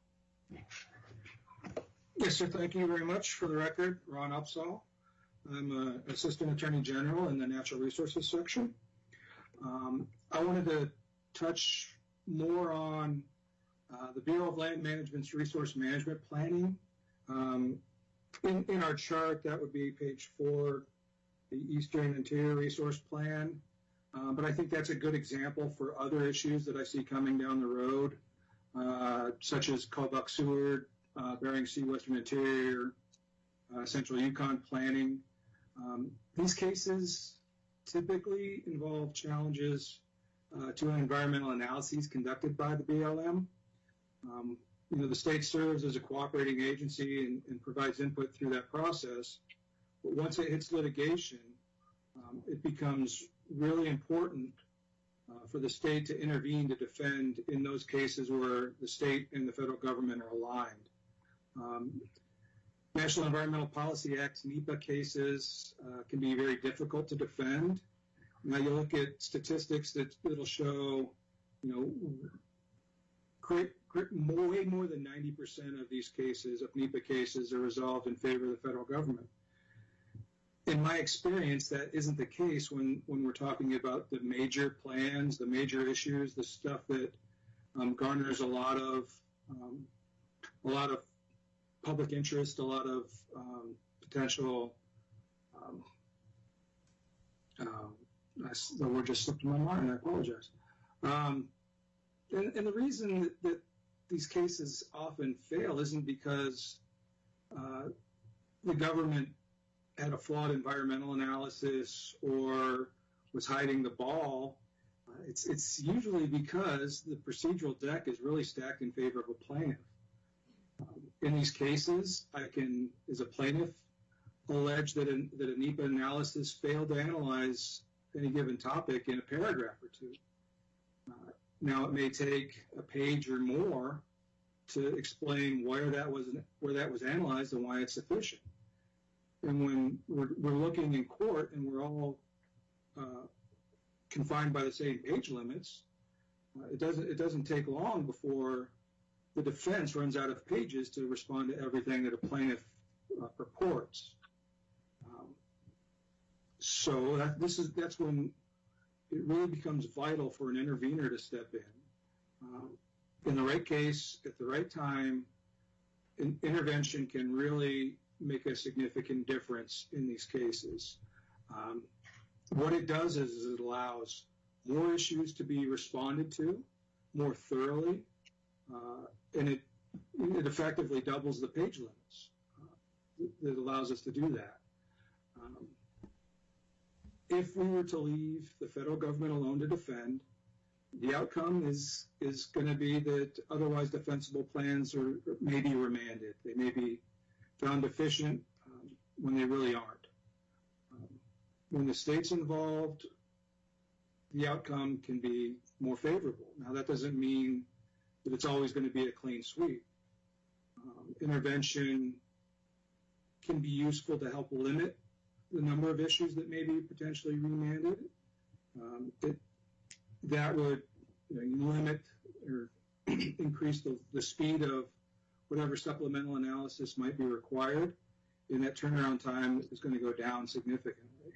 Yes, sir. Thank you very much. For the record, Ron Upsall. I'm an Assistant Attorney General in the Natural Resources section. Um, I wanted to touch more on uh, the Bureau of Land Management's resource management planning. Um, in, in our chart, that would be page four, the Eastern Interior Resource Plan. Uh, but I think that's a good example for other issues that I see coming down the road, uh, such as Kobuk Seward, uh, Bering Sea, Western Interior, uh, Central Yukon planning. Um, these cases typically involve challenges uh, to environmental analyses conducted by the B L M. Um, you know, the state serves as a cooperating agency and, and provides input through that process. But once it hits litigation, um, it becomes really important uh, for the state to intervene to defend in those cases where the state and the federal government are aligned. Um, National Environmental Policy Act, NEPA cases uh, can be very difficult to defend. Now you look at statistics that it'll show, you know, great, great, more, way more than ninety percent of these cases, of NEPA cases, are resolved in favor of the federal government. In my experience, that isn't the case when, when we're talking about the major plans, the major issues, the stuff that um, garners a lot of um, a lot of public interest, a lot of um, potential. Um, um, that's, the word just slipped in my mind. I apologize. Um, and, and the reason that, that these cases often fail isn't because uh, the government had a flawed environmental analysis or was hiding the ball. Uh, it's, it's usually because the procedural deck is really stacked in favor of a plaintiff. Um, in these cases, I can, as a plaintiff, allege that a, that a NEPA analysis failed to analyze any given topic in a paragraph or two. Uh, now, it may take a page or more to explain where that was where that was analyzed and why it's sufficient. And when we're, we're looking in court and we're all uh, confined by the same page limits, uh, it doesn't it doesn't take long before the defense runs out of pages to respond to everything that a plaintiff uh, purports. Um, so that, this is that's when it really becomes vital for an intervener to step in. Um, in the right case, at the right time, in, intervention can really make a significant difference in these cases. Um, what it does is, is it allows more issues to be responded to more thoroughly, uh, and it, it effectively doubles the page limits. Uh, it allows us to do that. Um, if we were to leave the federal government alone to defend, the outcome is is going to be that otherwise defensible plans are may be remanded. They may be found deficient um, when they really aren't. Um, when the state's involved, the outcome can be more favorable. Now, that doesn't mean that it's always going to be a clean sweep. Um, intervention can be useful to help limit the number of issues that may be potentially remanded. Um, it, that would you know, limit or increase the, the speed of whatever supplemental analysis might be required, and that turnaround time is going to go down significantly.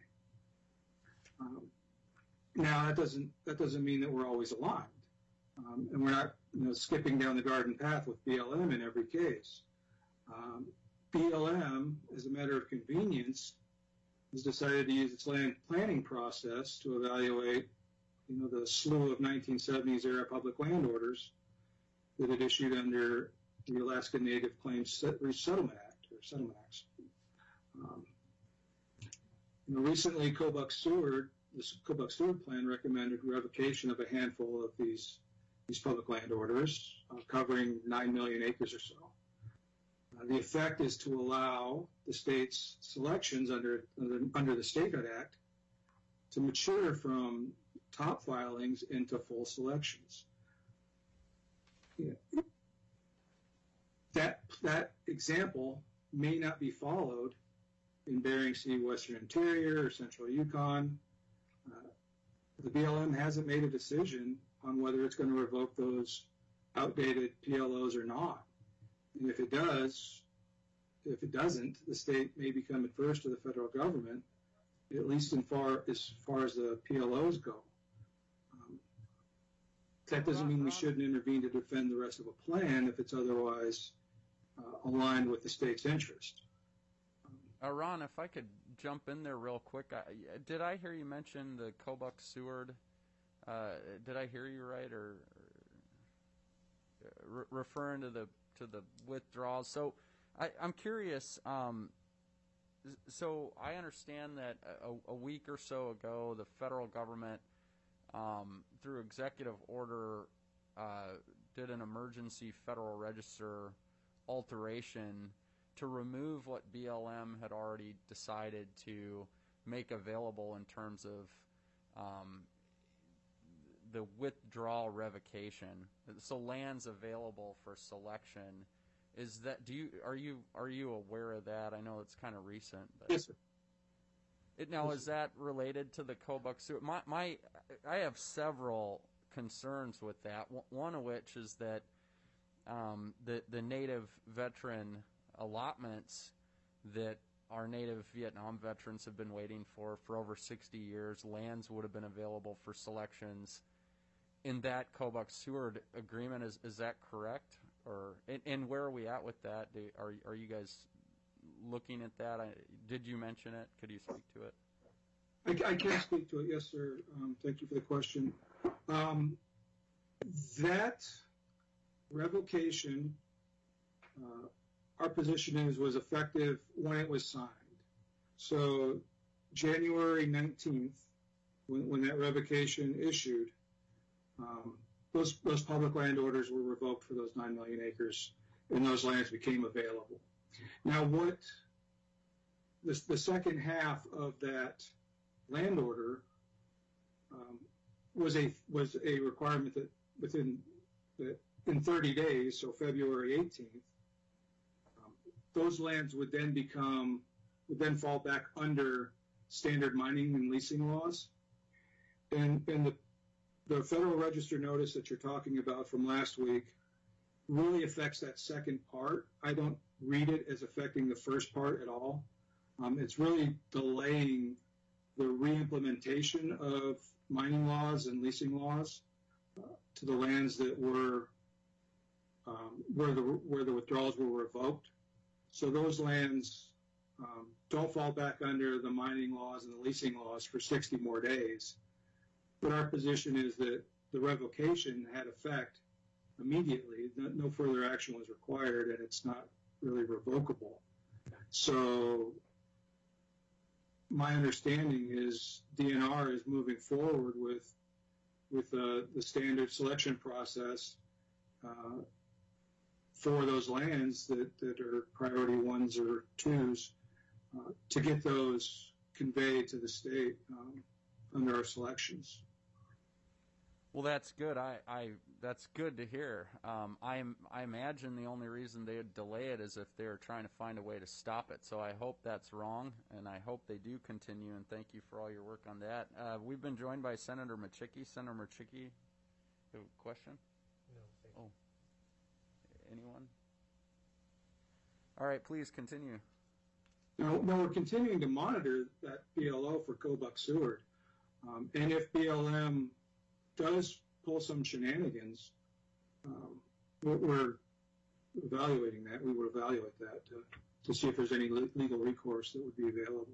Um, now, that doesn't that doesn't mean that we're always aligned, um, and we're not you know, skipping down the garden path with B L M in every case. Um, B L M, as a matter of convenience, has decided to use its land planning process to evaluate, you know, the slew of nineteen seventies era public land orders that it issued under the Alaska Native Claims Resettlement Act, or Settlement Acts. Um, you know, recently, Kobuk Seward, the Kobuk Seward Plan recommended revocation of a handful of these these public land orders, uh, covering nine million acres or so. Uh, the effect is to allow the state's selections under under, under the Statehood Act to mature from top filings into full selections. Yeah. That that example may not be followed in Bering Sea, Western Interior, or Central Yukon. Uh, the B L M hasn't made a decision on whether it's going to revoke those outdated P L Os or not. And if it does, if it doesn't, the state may become adverse to the federal government, at least in far as far as the P L Os go. Um, that doesn't mean we shouldn't intervene to defend the rest of a plan if it's otherwise uh, aligned with the state's interest. Uh, Ron, if I could jump in there real quick, I, did I hear you mention the Kobuk Seward? Uh, did I hear you right, or, or re- referring to the to the withdrawals? So I, I'm curious. Um, so I understand that a, a week or so ago, the federal government, um, through executive order, uh, did an emergency Federal Register alteration to remove what B L M had already decided to make available in terms of um, the withdrawal revocation. So lands available for selection. Is that do you are you are you aware of that? I know it's kind of recent. But Yes, sir. It, now, is that related to the Kobuk Seward? My, my, I have several concerns with that. One of which is that um, the the native veteran allotments that our native Vietnam veterans have been waiting for for over sixty years, lands would have been available for selections in that Kobuk Seward agreement. Is is that correct? Or and, and where are we at with that? Do, are are you guys looking at that? I, did you mention it? Could you speak to it? I, I can speak to it, yes, sir. Um, thank you for the question. Um, that revocation, uh, our position is, was effective when it was signed. So January nineteenth, when, when that revocation issued, um, those, those public land orders were revoked for those nine million acres, and those lands became available. Now, what the, the second half of that land order um, was a was a requirement that within that in thirty days, so February eighteenth, um, those lands would then become would then fall back under standard mining and leasing laws, and and the the Federal Register notice that you're talking about from last week really affects that second part. I don't read it as affecting the first part at all. Um, it's really delaying the re-implementation of mining laws and leasing laws uh, to the lands that were um, where the where the withdrawals were revoked. So those lands um, don't fall back under the mining laws and the leasing laws for sixty more days. But our position is that the revocation had effect immediately. No, no further action was required, and it's not really revocable. So my understanding is D N R is moving forward with with uh, the standard selection process uh, for those lands that, that are priority ones or twos uh, to get those conveyed to the state um, under our selections. Well, that's good. I, I that's good to hear. Um, I I imagine the only reason they would delay it is if they're trying to find a way to stop it. So I hope that's wrong, and I hope they do continue. And thank you for all your work on that. Uh, we've been joined by Senator Machicki. Senator Machicki, have a question? No, thank you. Oh, anyone? All right, please continue. Now, now we're continuing to monitor that B L O for Kobuk Seward, um, and if B L M does pull some shenanigans, um, we're, we're evaluating that. We would evaluate that to, to see if there's any le- legal recourse that would be available.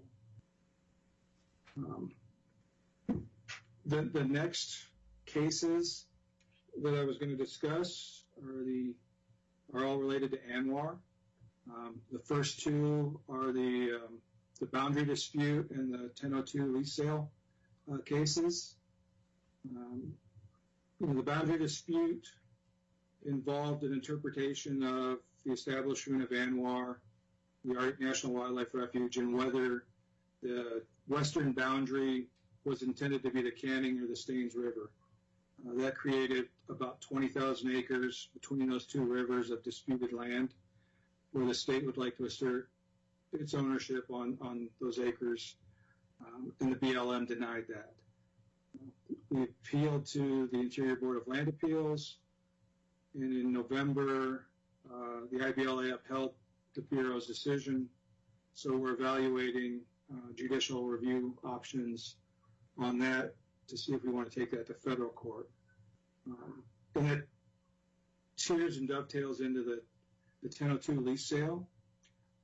Um, the, the next cases that I was going to discuss are the are all related to ANWR. Um, the first two are the um, the boundary dispute and the ten oh two lease sale uh, cases. Um, you know, the boundary dispute involved an interpretation of the establishment of ANWR, the Arctic National Wildlife Refuge, and whether the western boundary was intended to be the Canning or the Staines River. Uh, that created about twenty thousand acres between those two rivers of disputed land, where the state would like to assert its ownership on, on those acres, um, and the B L M denied that. We appealed to the Interior Board of Land Appeals, and in November, uh, the I B L A upheld the Bureau's decision. So we're evaluating uh, judicial review options on that to see if we want to take that to federal court. Um, and that tiers and dovetails into the, the ten oh two lease sale.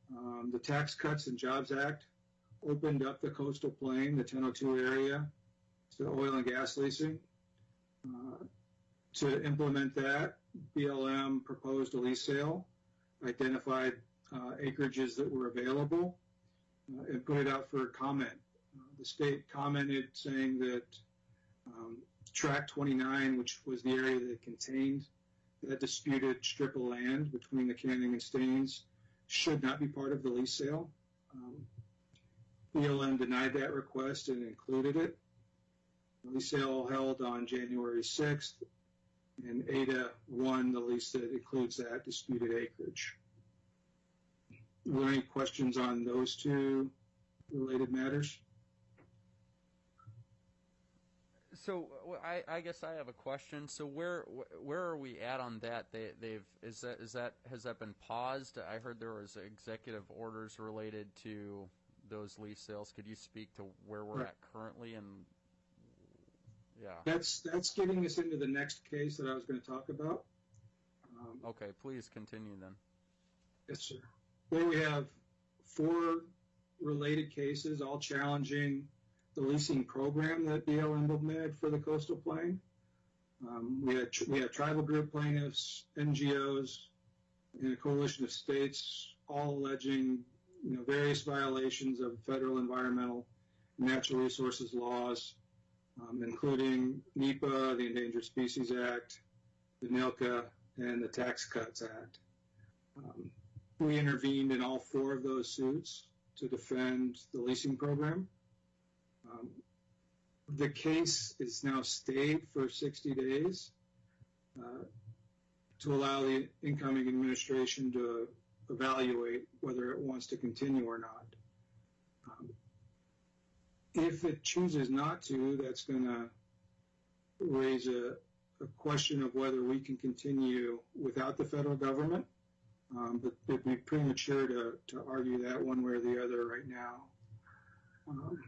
Um, the Tax Cuts and Jobs Act opened up the coastal plain, the ten oh two area, to oil and gas leasing. Uh, to implement that, B L M proposed a lease sale, identified uh, acreages that were available, uh, and put it out for comment. Uh, the state commented saying that um, Tract twenty-nine, which was the area that contained that disputed strip of land between the Canning and Staines, should not be part of the lease sale. Um, B L M denied that request and included it. The lease sale held on January sixth, and A D A won the lease that includes that disputed acreage. Are there any questions on those two related matters? So w- I, I guess I have a question. So where wh- where are we at on that? They they've is that is that has that been paused? I heard there was executive orders related to those lease sales. Could you speak to where we're Right. at currently? And yeah. That's that's getting us into the next case that I was going to talk about. Um, Okay, please continue then. Yes, sir. There we have four related cases, all challenging the leasing program that B L M implemented for the coastal plain. Um, we had we had tribal group plaintiffs, N G Os, and a coalition of states, all alleging you know various violations of federal environmental and natural resources laws, um, including NEPA, the Endangered Species Act, the NILCA, and the Tax Cuts Act. Um, we intervened in all four of those suits to defend the leasing program. Um, the case is now stayed for sixty days uh, to allow the incoming administration to evaluate whether it wants to continue or not. Um, if it chooses not to, that's going to raise a, a question of whether we can continue without the federal government. Um, but it'd be premature to, to argue that one way or the other right now. Um,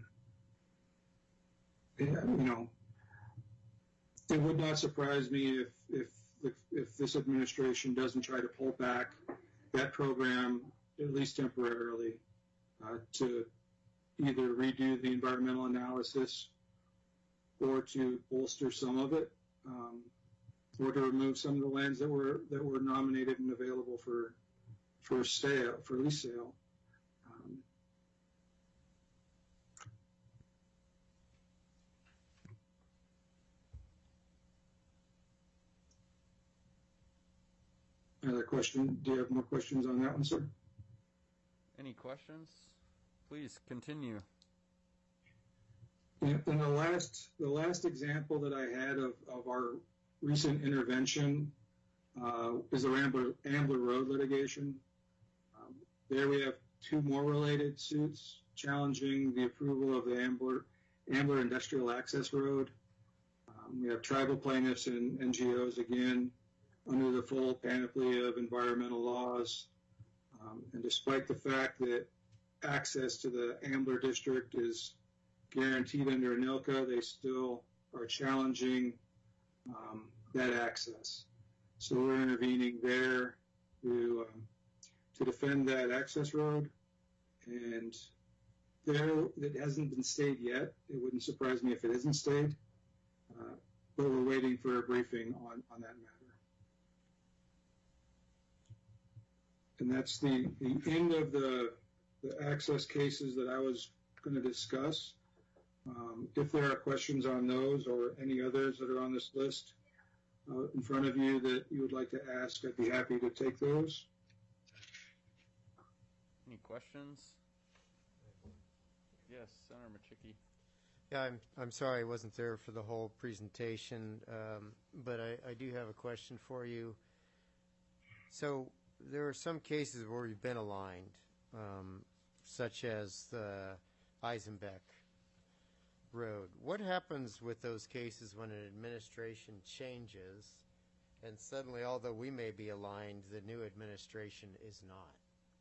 yeah, you know, it would not surprise me if, if, if, if this administration doesn't try to pull back that program, at least temporarily, uh, to either redo the environmental analysis or to bolster some of it. Um, or to remove some of the lands that were that were nominated and available for for sale for lease sale. Um, Another question? Do you have more questions on that one, sir? Any questions? Please continue. Yeah, and the last the last example that I had of, of our recent intervention uh, is the Ambler, Ambler Road litigation. Um, there we have two more related suits challenging the approval of the Ambler, Ambler Industrial Access Road. Um, we have tribal plaintiffs and N G Os again under the full panoply of environmental laws. Um, and despite the fact that access to the Ambler district is guaranteed under ANILCA, they still are challenging um, that access. So we're intervening there to um, to defend that access road, and there it hasn't been stayed yet. It wouldn't surprise me if it isn't stayed, uh, but we're waiting for a briefing on, on that matter. And that's the, the end of the, the access cases that I was going to discuss. Um, if there are questions on those or any others that are on this list uh, in front of you that you would like to ask, I'd be happy to take those. Any questions? Yes, Senator Machicki. Yeah, I'm I'm sorry I wasn't there for the whole presentation, um, but I, I do have a question for you. So there are some cases where we've been aligned, um, such as the Eisenbeck Road. What happens with those cases when an administration changes and suddenly, although we may be aligned, the new administration is not?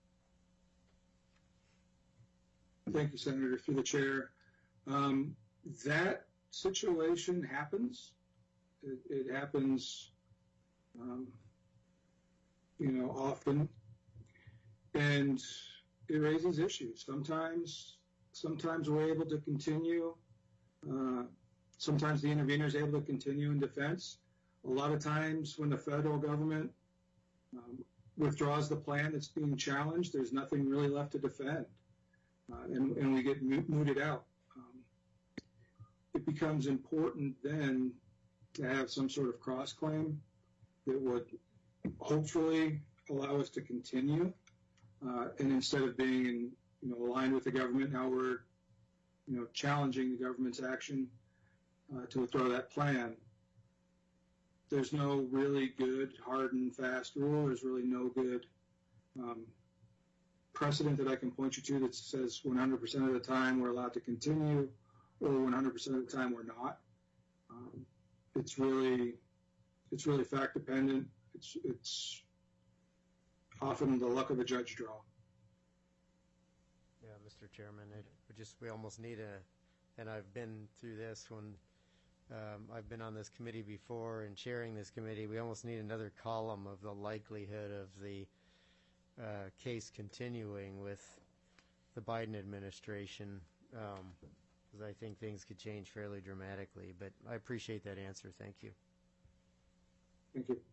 Thank you, Senator, through the chair. Um, that situation happens. It, it happens, um, you know, often. And it raises issues. Sometimes, sometimes we're able to continue. Uh, sometimes the intervener is able to continue in defense. A lot of times when the federal government um, withdraws the plan that's being challenged, there's nothing really left to defend, uh, and, and we get mooted out. Um, it becomes important then to have some sort of cross-claim that would hopefully allow us to continue, uh, and instead of being in, you know, aligned with the government, now we're, you know, challenging the government's action uh, to withdraw that plan. There's no really good hard and fast rule. There's really no good um, precedent that I can point you to that says one hundred percent of the time we're allowed to continue, or one hundred percent of the time we're not. Um, it's really, it's really fact dependent. It's it's often the luck of the judge draw. Yeah, Mister Chairman, it, we just we almost need a, and I've been through this when um, I've been on this committee before and chairing this committee. We almost need another column of the likelihood of the uh, case continuing with the Biden administration, because um, I think things could change fairly dramatically. But I appreciate that answer. Thank you. Thank you.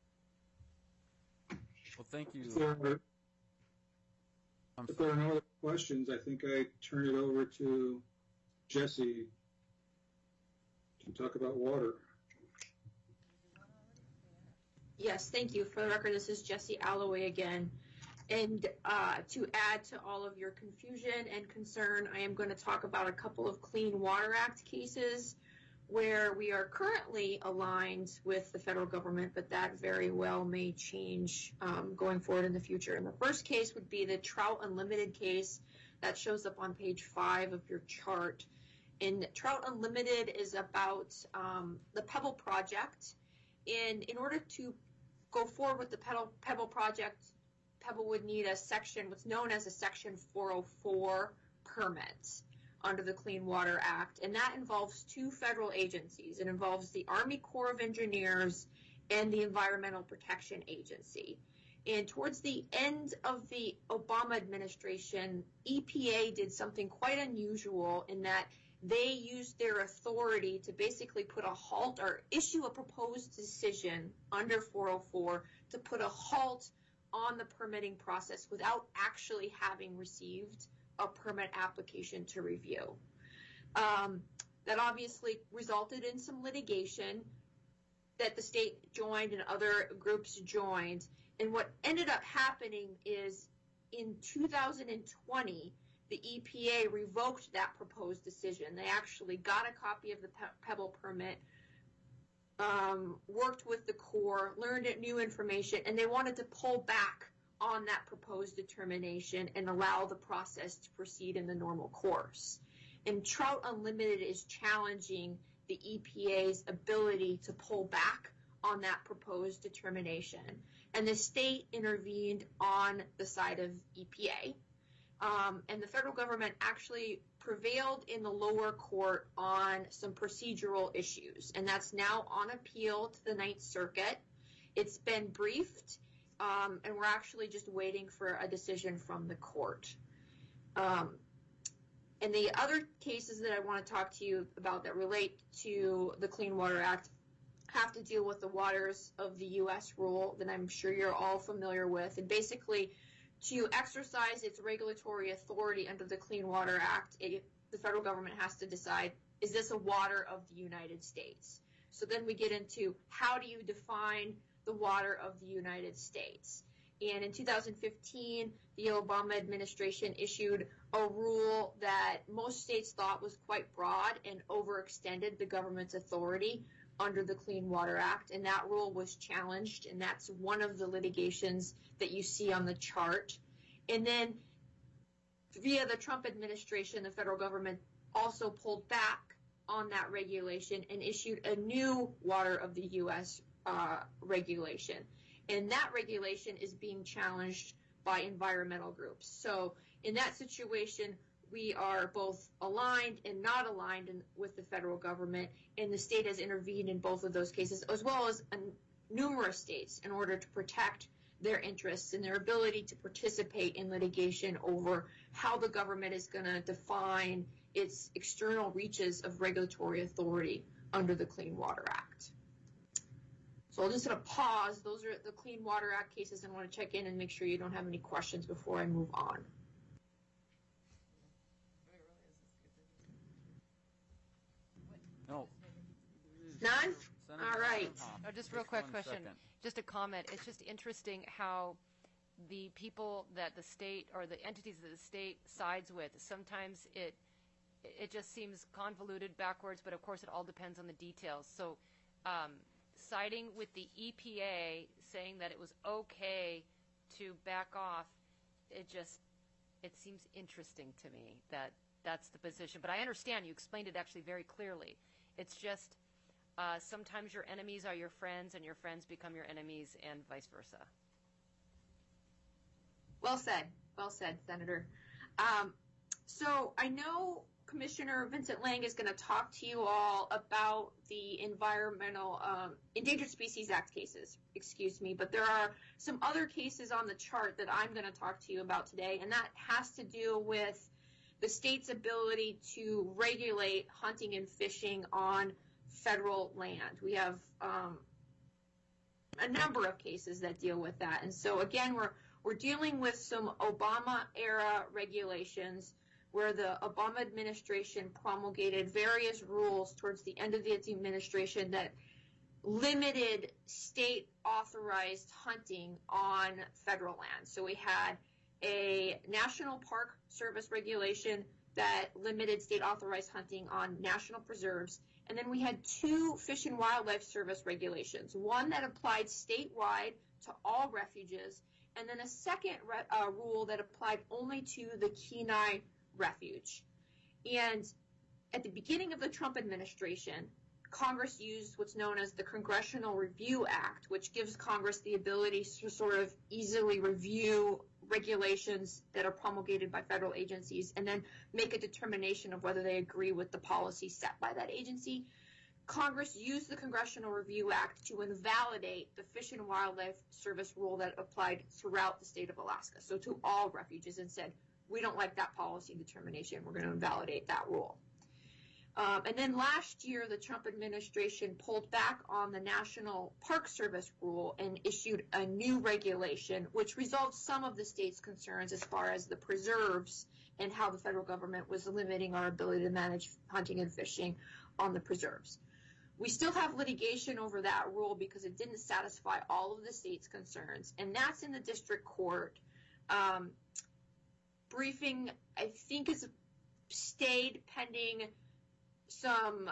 Well, thank you. If there are, if there are no other questions, I think I turn it over to Jesse to talk about water. Yes, thank you. For the record, this is Jesse Alloway again. And uh, to add to all of your confusion and concern, I am going to talk about a couple of Clean Water Act cases where we are currently aligned with the federal government, but that very well may change um, going forward in the future. And the first case would be the Trout Unlimited case that shows up on page five of your chart. And Trout Unlimited is about um, the Pebble Project. And in order to go forward with the Pebble, Pebble Project, Pebble would need a section, what's known as a Section four oh four permit under the Clean Water Act, and that involves two federal agencies. It involves the Army Corps of Engineers and the Environmental Protection Agency. And towards the end of the Obama administration, E P A did something quite unusual in that they used their authority to basically put a halt or issue a proposed decision under four oh four to put a halt on the permitting process without actually having received a permit application to review. Um, that obviously resulted in some litigation that the state joined and other groups joined. And what ended up happening is in two thousand twenty, the E P A revoked that proposed decision. They actually got a copy of the Pe- Pebble permit, um, worked with the Corps, learned new information, and they wanted to pull back on that proposed determination and allow the process to proceed in the normal course. And Trout Unlimited is challenging the E P A's ability to pull back on that proposed determination. And the state intervened on the side of E P A. Um, and the federal government actually prevailed in the lower court on some procedural issues. And that's now on appeal to the Ninth Circuit. It's been briefed. Um, and we're actually just waiting for a decision from the court. Um, and the other cases that I want to talk to you about that relate to the Clean Water Act have to deal with the waters of the U S rule that I'm sure you're all familiar with. And basically, to exercise its regulatory authority under the Clean Water Act, it, the federal government has to decide, is this a water of the United States? So then we get into how do you define the water of the United States. And in two thousand fifteen, the Obama administration issued a rule that most states thought was quite broad and overextended the government's authority under the Clean Water Act. And that rule was challenged, and that's one of the litigations that you see on the chart. And then via the Trump administration, the federal government also pulled back on that regulation and issued a new water of the U S Uh, regulation, and that regulation is being challenged by environmental groups. So in that situation, we are both aligned and not aligned in, with the federal government, and the state has intervened in both of those cases, as well as um, numerous states, in order to protect their interests and their ability to participate in litigation over how the government is going to define its external reaches of regulatory authority under the Clean Water Act. So I'll just sort of pause. Those are the Clean Water Act cases. I want to check in and make sure you don't have any questions before I move on. No. None? Senator All right. Hoff. Oh, just real quick One question. second. Just a comment. It's just interesting how the people that the state or the entities that the state sides with, sometimes it it just seems convoluted backwards, but of course it all depends on the details. So um, siding with the E P A, saying that it was okay to back off, it just, it seems interesting to me that that's the position. But I understand, you explained it actually very clearly. It's just uh, sometimes your enemies are your friends and your friends become your enemies and vice versa. Well said. Well said, Senator. Um, so I know Commissioner Vincent Lang is going to talk to you all about the Environmental um, Endangered Species Act cases, excuse me, but there are some other cases on the chart that I'm going to talk to you about today, and that has to do with the state's ability to regulate hunting and fishing on federal land. We have um, a number of cases that deal with that, and so again, we're we're dealing with some Obama-era regulations where the Obama administration promulgated various rules towards the end of the administration that limited state-authorized hunting on federal land. So we had a National Park Service regulation that limited state-authorized hunting on national preserves, and then we had two Fish and Wildlife Service regulations, one that applied statewide to all refuges, and then a second re- uh, rule that applied only to the Kenai Refuge. And at the beginning of the Trump administration, Congress used what's known as the Congressional Review Act, which gives Congress the ability to sort of easily review regulations that are promulgated by federal agencies and then make a determination of whether they agree with the policy set by that agency. Congress used the Congressional Review Act to invalidate the Fish and Wildlife Service rule that applied throughout the state of Alaska, so to all refuges, and said, we don't like that policy determination. We're going to invalidate that rule. Um, and then last year, the Trump administration pulled back on the National Park Service rule and issued a new regulation, which resolved some of the state's concerns as far as the preserves and how the federal government was limiting our ability to manage hunting and fishing on the preserves. We still have litigation over that rule because it didn't satisfy all of the state's concerns, and that's in the district court. Um, briefing, I think, is stayed pending some,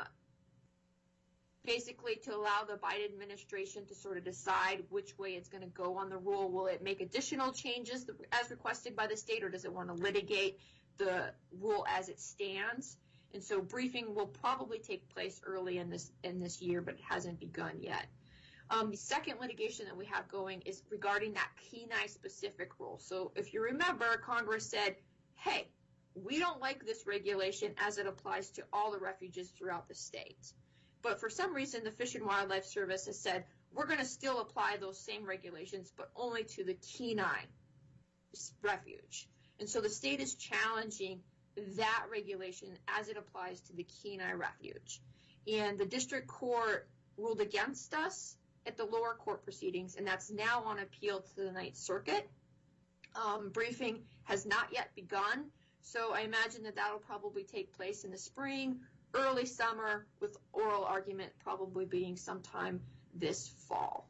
basically to allow the Biden administration to sort of decide which way it's going to go on the rule. Will it make additional changes as requested by the state, or does it want to litigate the rule as it stands? And so briefing will probably take place early in this in this year, but it hasn't begun yet. Um, the second litigation that we have going is regarding that Kenai specific rule. So if you remember, Congress said, hey, we don't like this regulation as it applies to all the refuges throughout the state. But for some reason, the Fish and Wildlife Service has said, we're going to still apply those same regulations, but only to the Kenai refuge. And so the state is challenging that regulation as it applies to the Kenai refuge. And the district court ruled against us at the lower court proceedings, and that's now on appeal to the Ninth Circuit. Um, briefing has not yet begun, so I imagine that that'll probably take place in the spring, early summer, with oral argument probably being sometime this fall.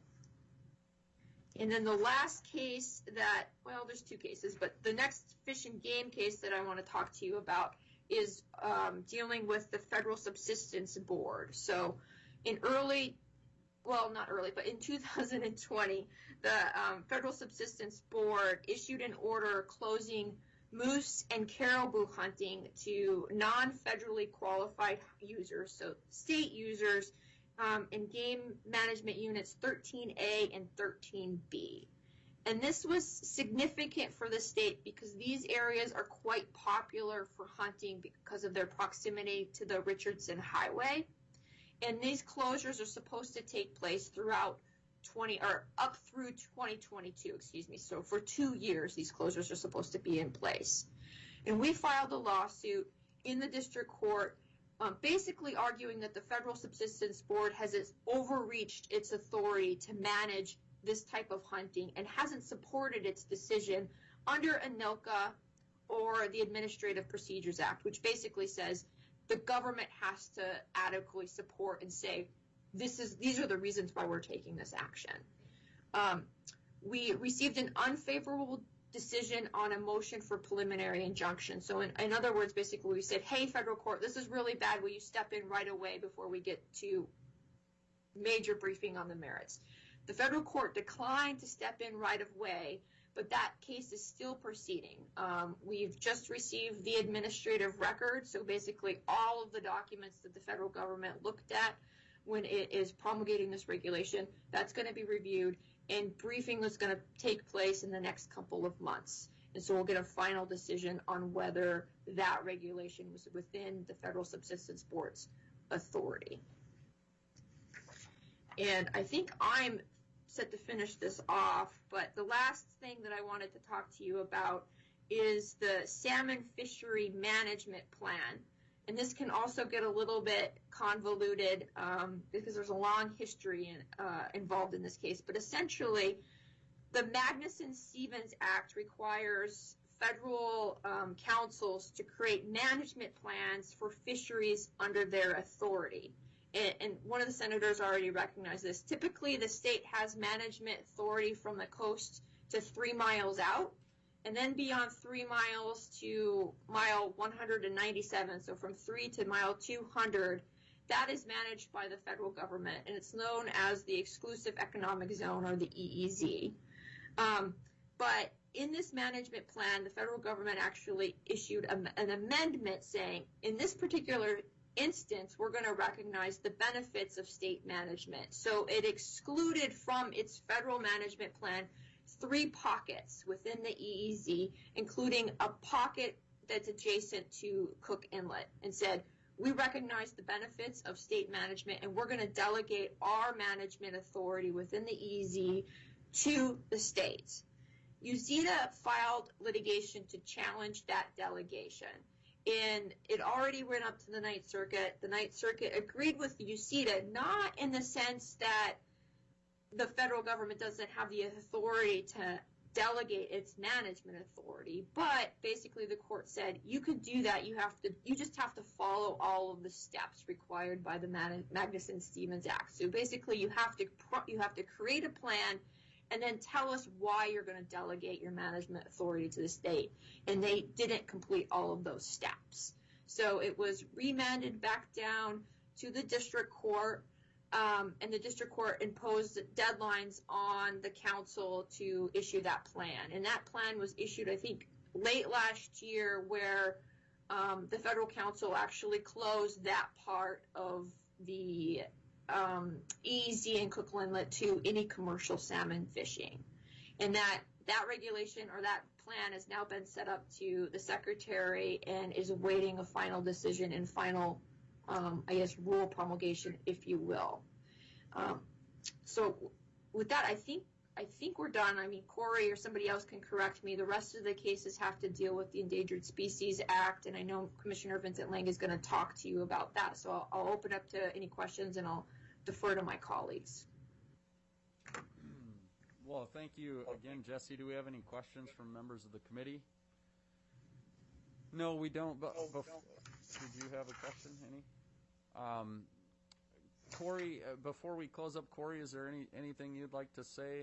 And then the last case that, well, there's two cases, but the next Fish and Game case that I want to talk to you about is um, dealing with the Federal Subsistence Board. So in early, well, not early, but in two thousand twenty, the um, Federal Subsistence Board issued an order closing moose and caribou hunting to non-federally qualified users, so state users, Um, in game management units thirteen A and thirteen B. And this was significant for the state because these areas are quite popular for hunting because of their proximity to the Richardson Highway. And these closures are supposed to take place throughout twenty or up through twenty twenty-two, excuse me. So for two years, these closures are supposed to be in place. And we filed a lawsuit in the district court, um, basically arguing that the Federal Subsistence Board has overreached its authority to manage this type of hunting and hasn't supported its decision under ANILCA or the Administrative Procedures Act, which basically says the government has to adequately support and say, this is these are the reasons why we're taking this action. Um, we received an unfavorable decision on a motion for preliminary injunction. So in, in other words, basically we said, hey, federal court, this is really bad. Will you step in right away before we get to major briefing on the merits? The federal court declined to step in right away, but that case is still proceeding. Um, we've just received the administrative record, so basically all of the documents that the federal government looked at when it is promulgating this regulation, that's going to be reviewed, and briefing is going to take place in the next couple of months. And so we'll get a final decision on whether that regulation was within the Federal Subsistence Board's authority. And I think I'm set to finish this off, but the last thing that I wanted to talk to you about is the salmon fishery management plan. And this can also get a little bit convoluted um, because there's a long history in, uh, involved in this case. But essentially, the Magnuson-Stevens Act requires federal um, councils to create management plans for fisheries under their authority. And, and one of the senators already recognized this. Typically, the state has management authority from the coast to three miles out, and then beyond three miles to mile one hundred ninety-seven, so from three to mile two hundred, that is managed by the federal government, and it's known as the Exclusive Economic Zone, or the E E Z. Um, but in this management plan, the federal government actually issued a, an amendment saying, in this particular instance, we're going to recognize the benefits of state management. So it excluded from its federal management plan three pockets within the E E Z, including a pocket that's adjacent to Cook Inlet, and said, we recognize the benefits of state management, and we're going to delegate our management authority within the E E Z to the states. U Z D A filed litigation to challenge that delegation, and it already went up to the Ninth Circuit. The Ninth Circuit agreed with U Z D A, not in the sense that the federal government doesn't have the authority to delegate its management authority, but basically the court said you could do that. You have to, you just have to follow all of the steps required by the Magnuson-Stevens Act. So basically, you have to you have to create a plan, and then tell us why you're going to delegate your management authority to the state. And they didn't complete all of those steps. So it was remanded back down to the district court. Um, and the district court imposed deadlines on the council to issue that plan. And that plan was issued, I think, late last year, where um, the federal council actually closed that part of the um, E E Z and Cook Inlet to any commercial salmon fishing. And that, that regulation or that plan has now been set up to the secretary and is awaiting a final decision and final Um, I guess, rule promulgation, if you will. Um, so with that, I think I think we're done. I mean, Corey or somebody else can correct me. The rest of the cases have to deal with the Endangered Species Act, and I know Commissioner Vincent Lang is going to talk to you about that. So I'll, I'll open up to any questions, and I'll defer to my colleagues. Well, thank you again, Jesse. Do we have any questions from members of the committee? No, we don't. But bef- did you have a question, any? Um, Corey, uh, before we close up, Corey, is there any anything you'd like to say?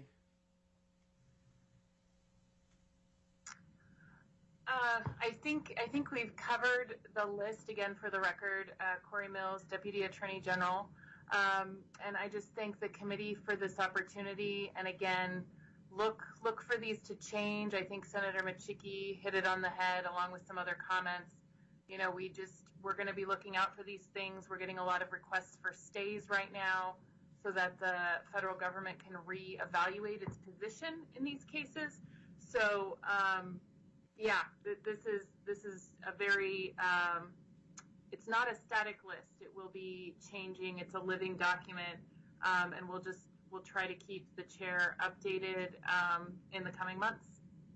Uh, I think I think we've covered the list again for the record. Uh, Corey Mills, Deputy Attorney General, um, and I just thank the committee for this opportunity. And again, look look for these to change. I think Senator Machicki hit it on the head, along with some other comments. You know, we just we're going to be looking out for these things. We're getting a lot of requests for stays right now, so that the federal government can reevaluate its position in these cases. So. Um, Yeah, this is this is a very, um, it's not a static list. It will be changing. It's a living document, um, and we'll just we'll try to keep the chair updated um, in the coming months.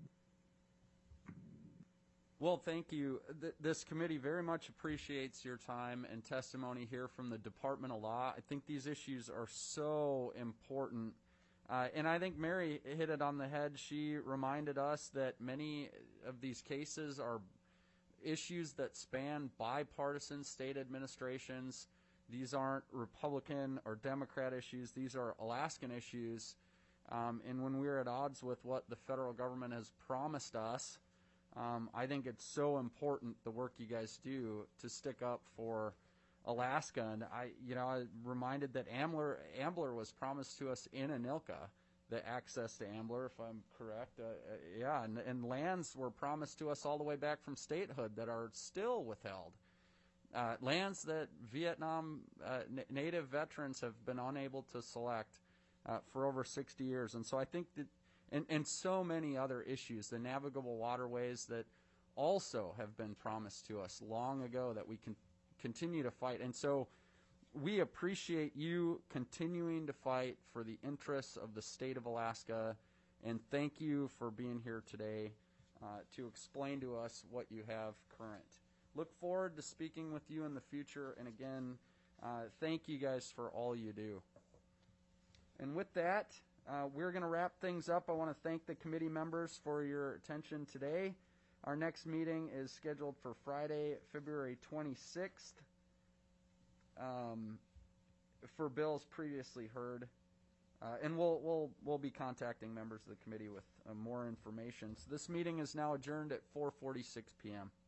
Well, thank you. Th- this committee very much appreciates your time and testimony here from the Department of Law. I think these issues are so important. Uh, and I think Mary hit it on the head. She reminded us that many of these cases are issues that span bipartisan state administrations. These aren't Republican or Democrat issues. These are Alaskan issues. Um, and when we're at odds with what the federal government has promised us, Um, I think it's so important, the work you guys do, to stick up for Alaska. And I, you know, I reminded that Ambler, Ambler was promised to us in Anilka, the access to Ambler, if I'm correct. Uh, uh, yeah, and, and lands were promised to us all the way back from statehood that are still withheld. Uh, lands that Vietnam uh, n- native veterans have been unable to select uh, for over sixty years. And so I think that And, and so many other issues, the navigable waterways that also have been promised to us long ago that we can continue to fight. And so we appreciate you continuing to fight for the interests of the state of Alaska, and thank you for being here today uh, to explain to us what you have current. Look forward to speaking with you in the future, and again, uh, thank you guys for all you do. And with that, Uh, we're going to wrap things up. I want to thank the committee members for your attention today. Our next meeting is scheduled for Friday, February twenty-sixth. Um, for bills previously heard, uh, and we'll we'll we'll be contacting members of the committee with uh, more information. So this meeting is now adjourned at four forty-six p m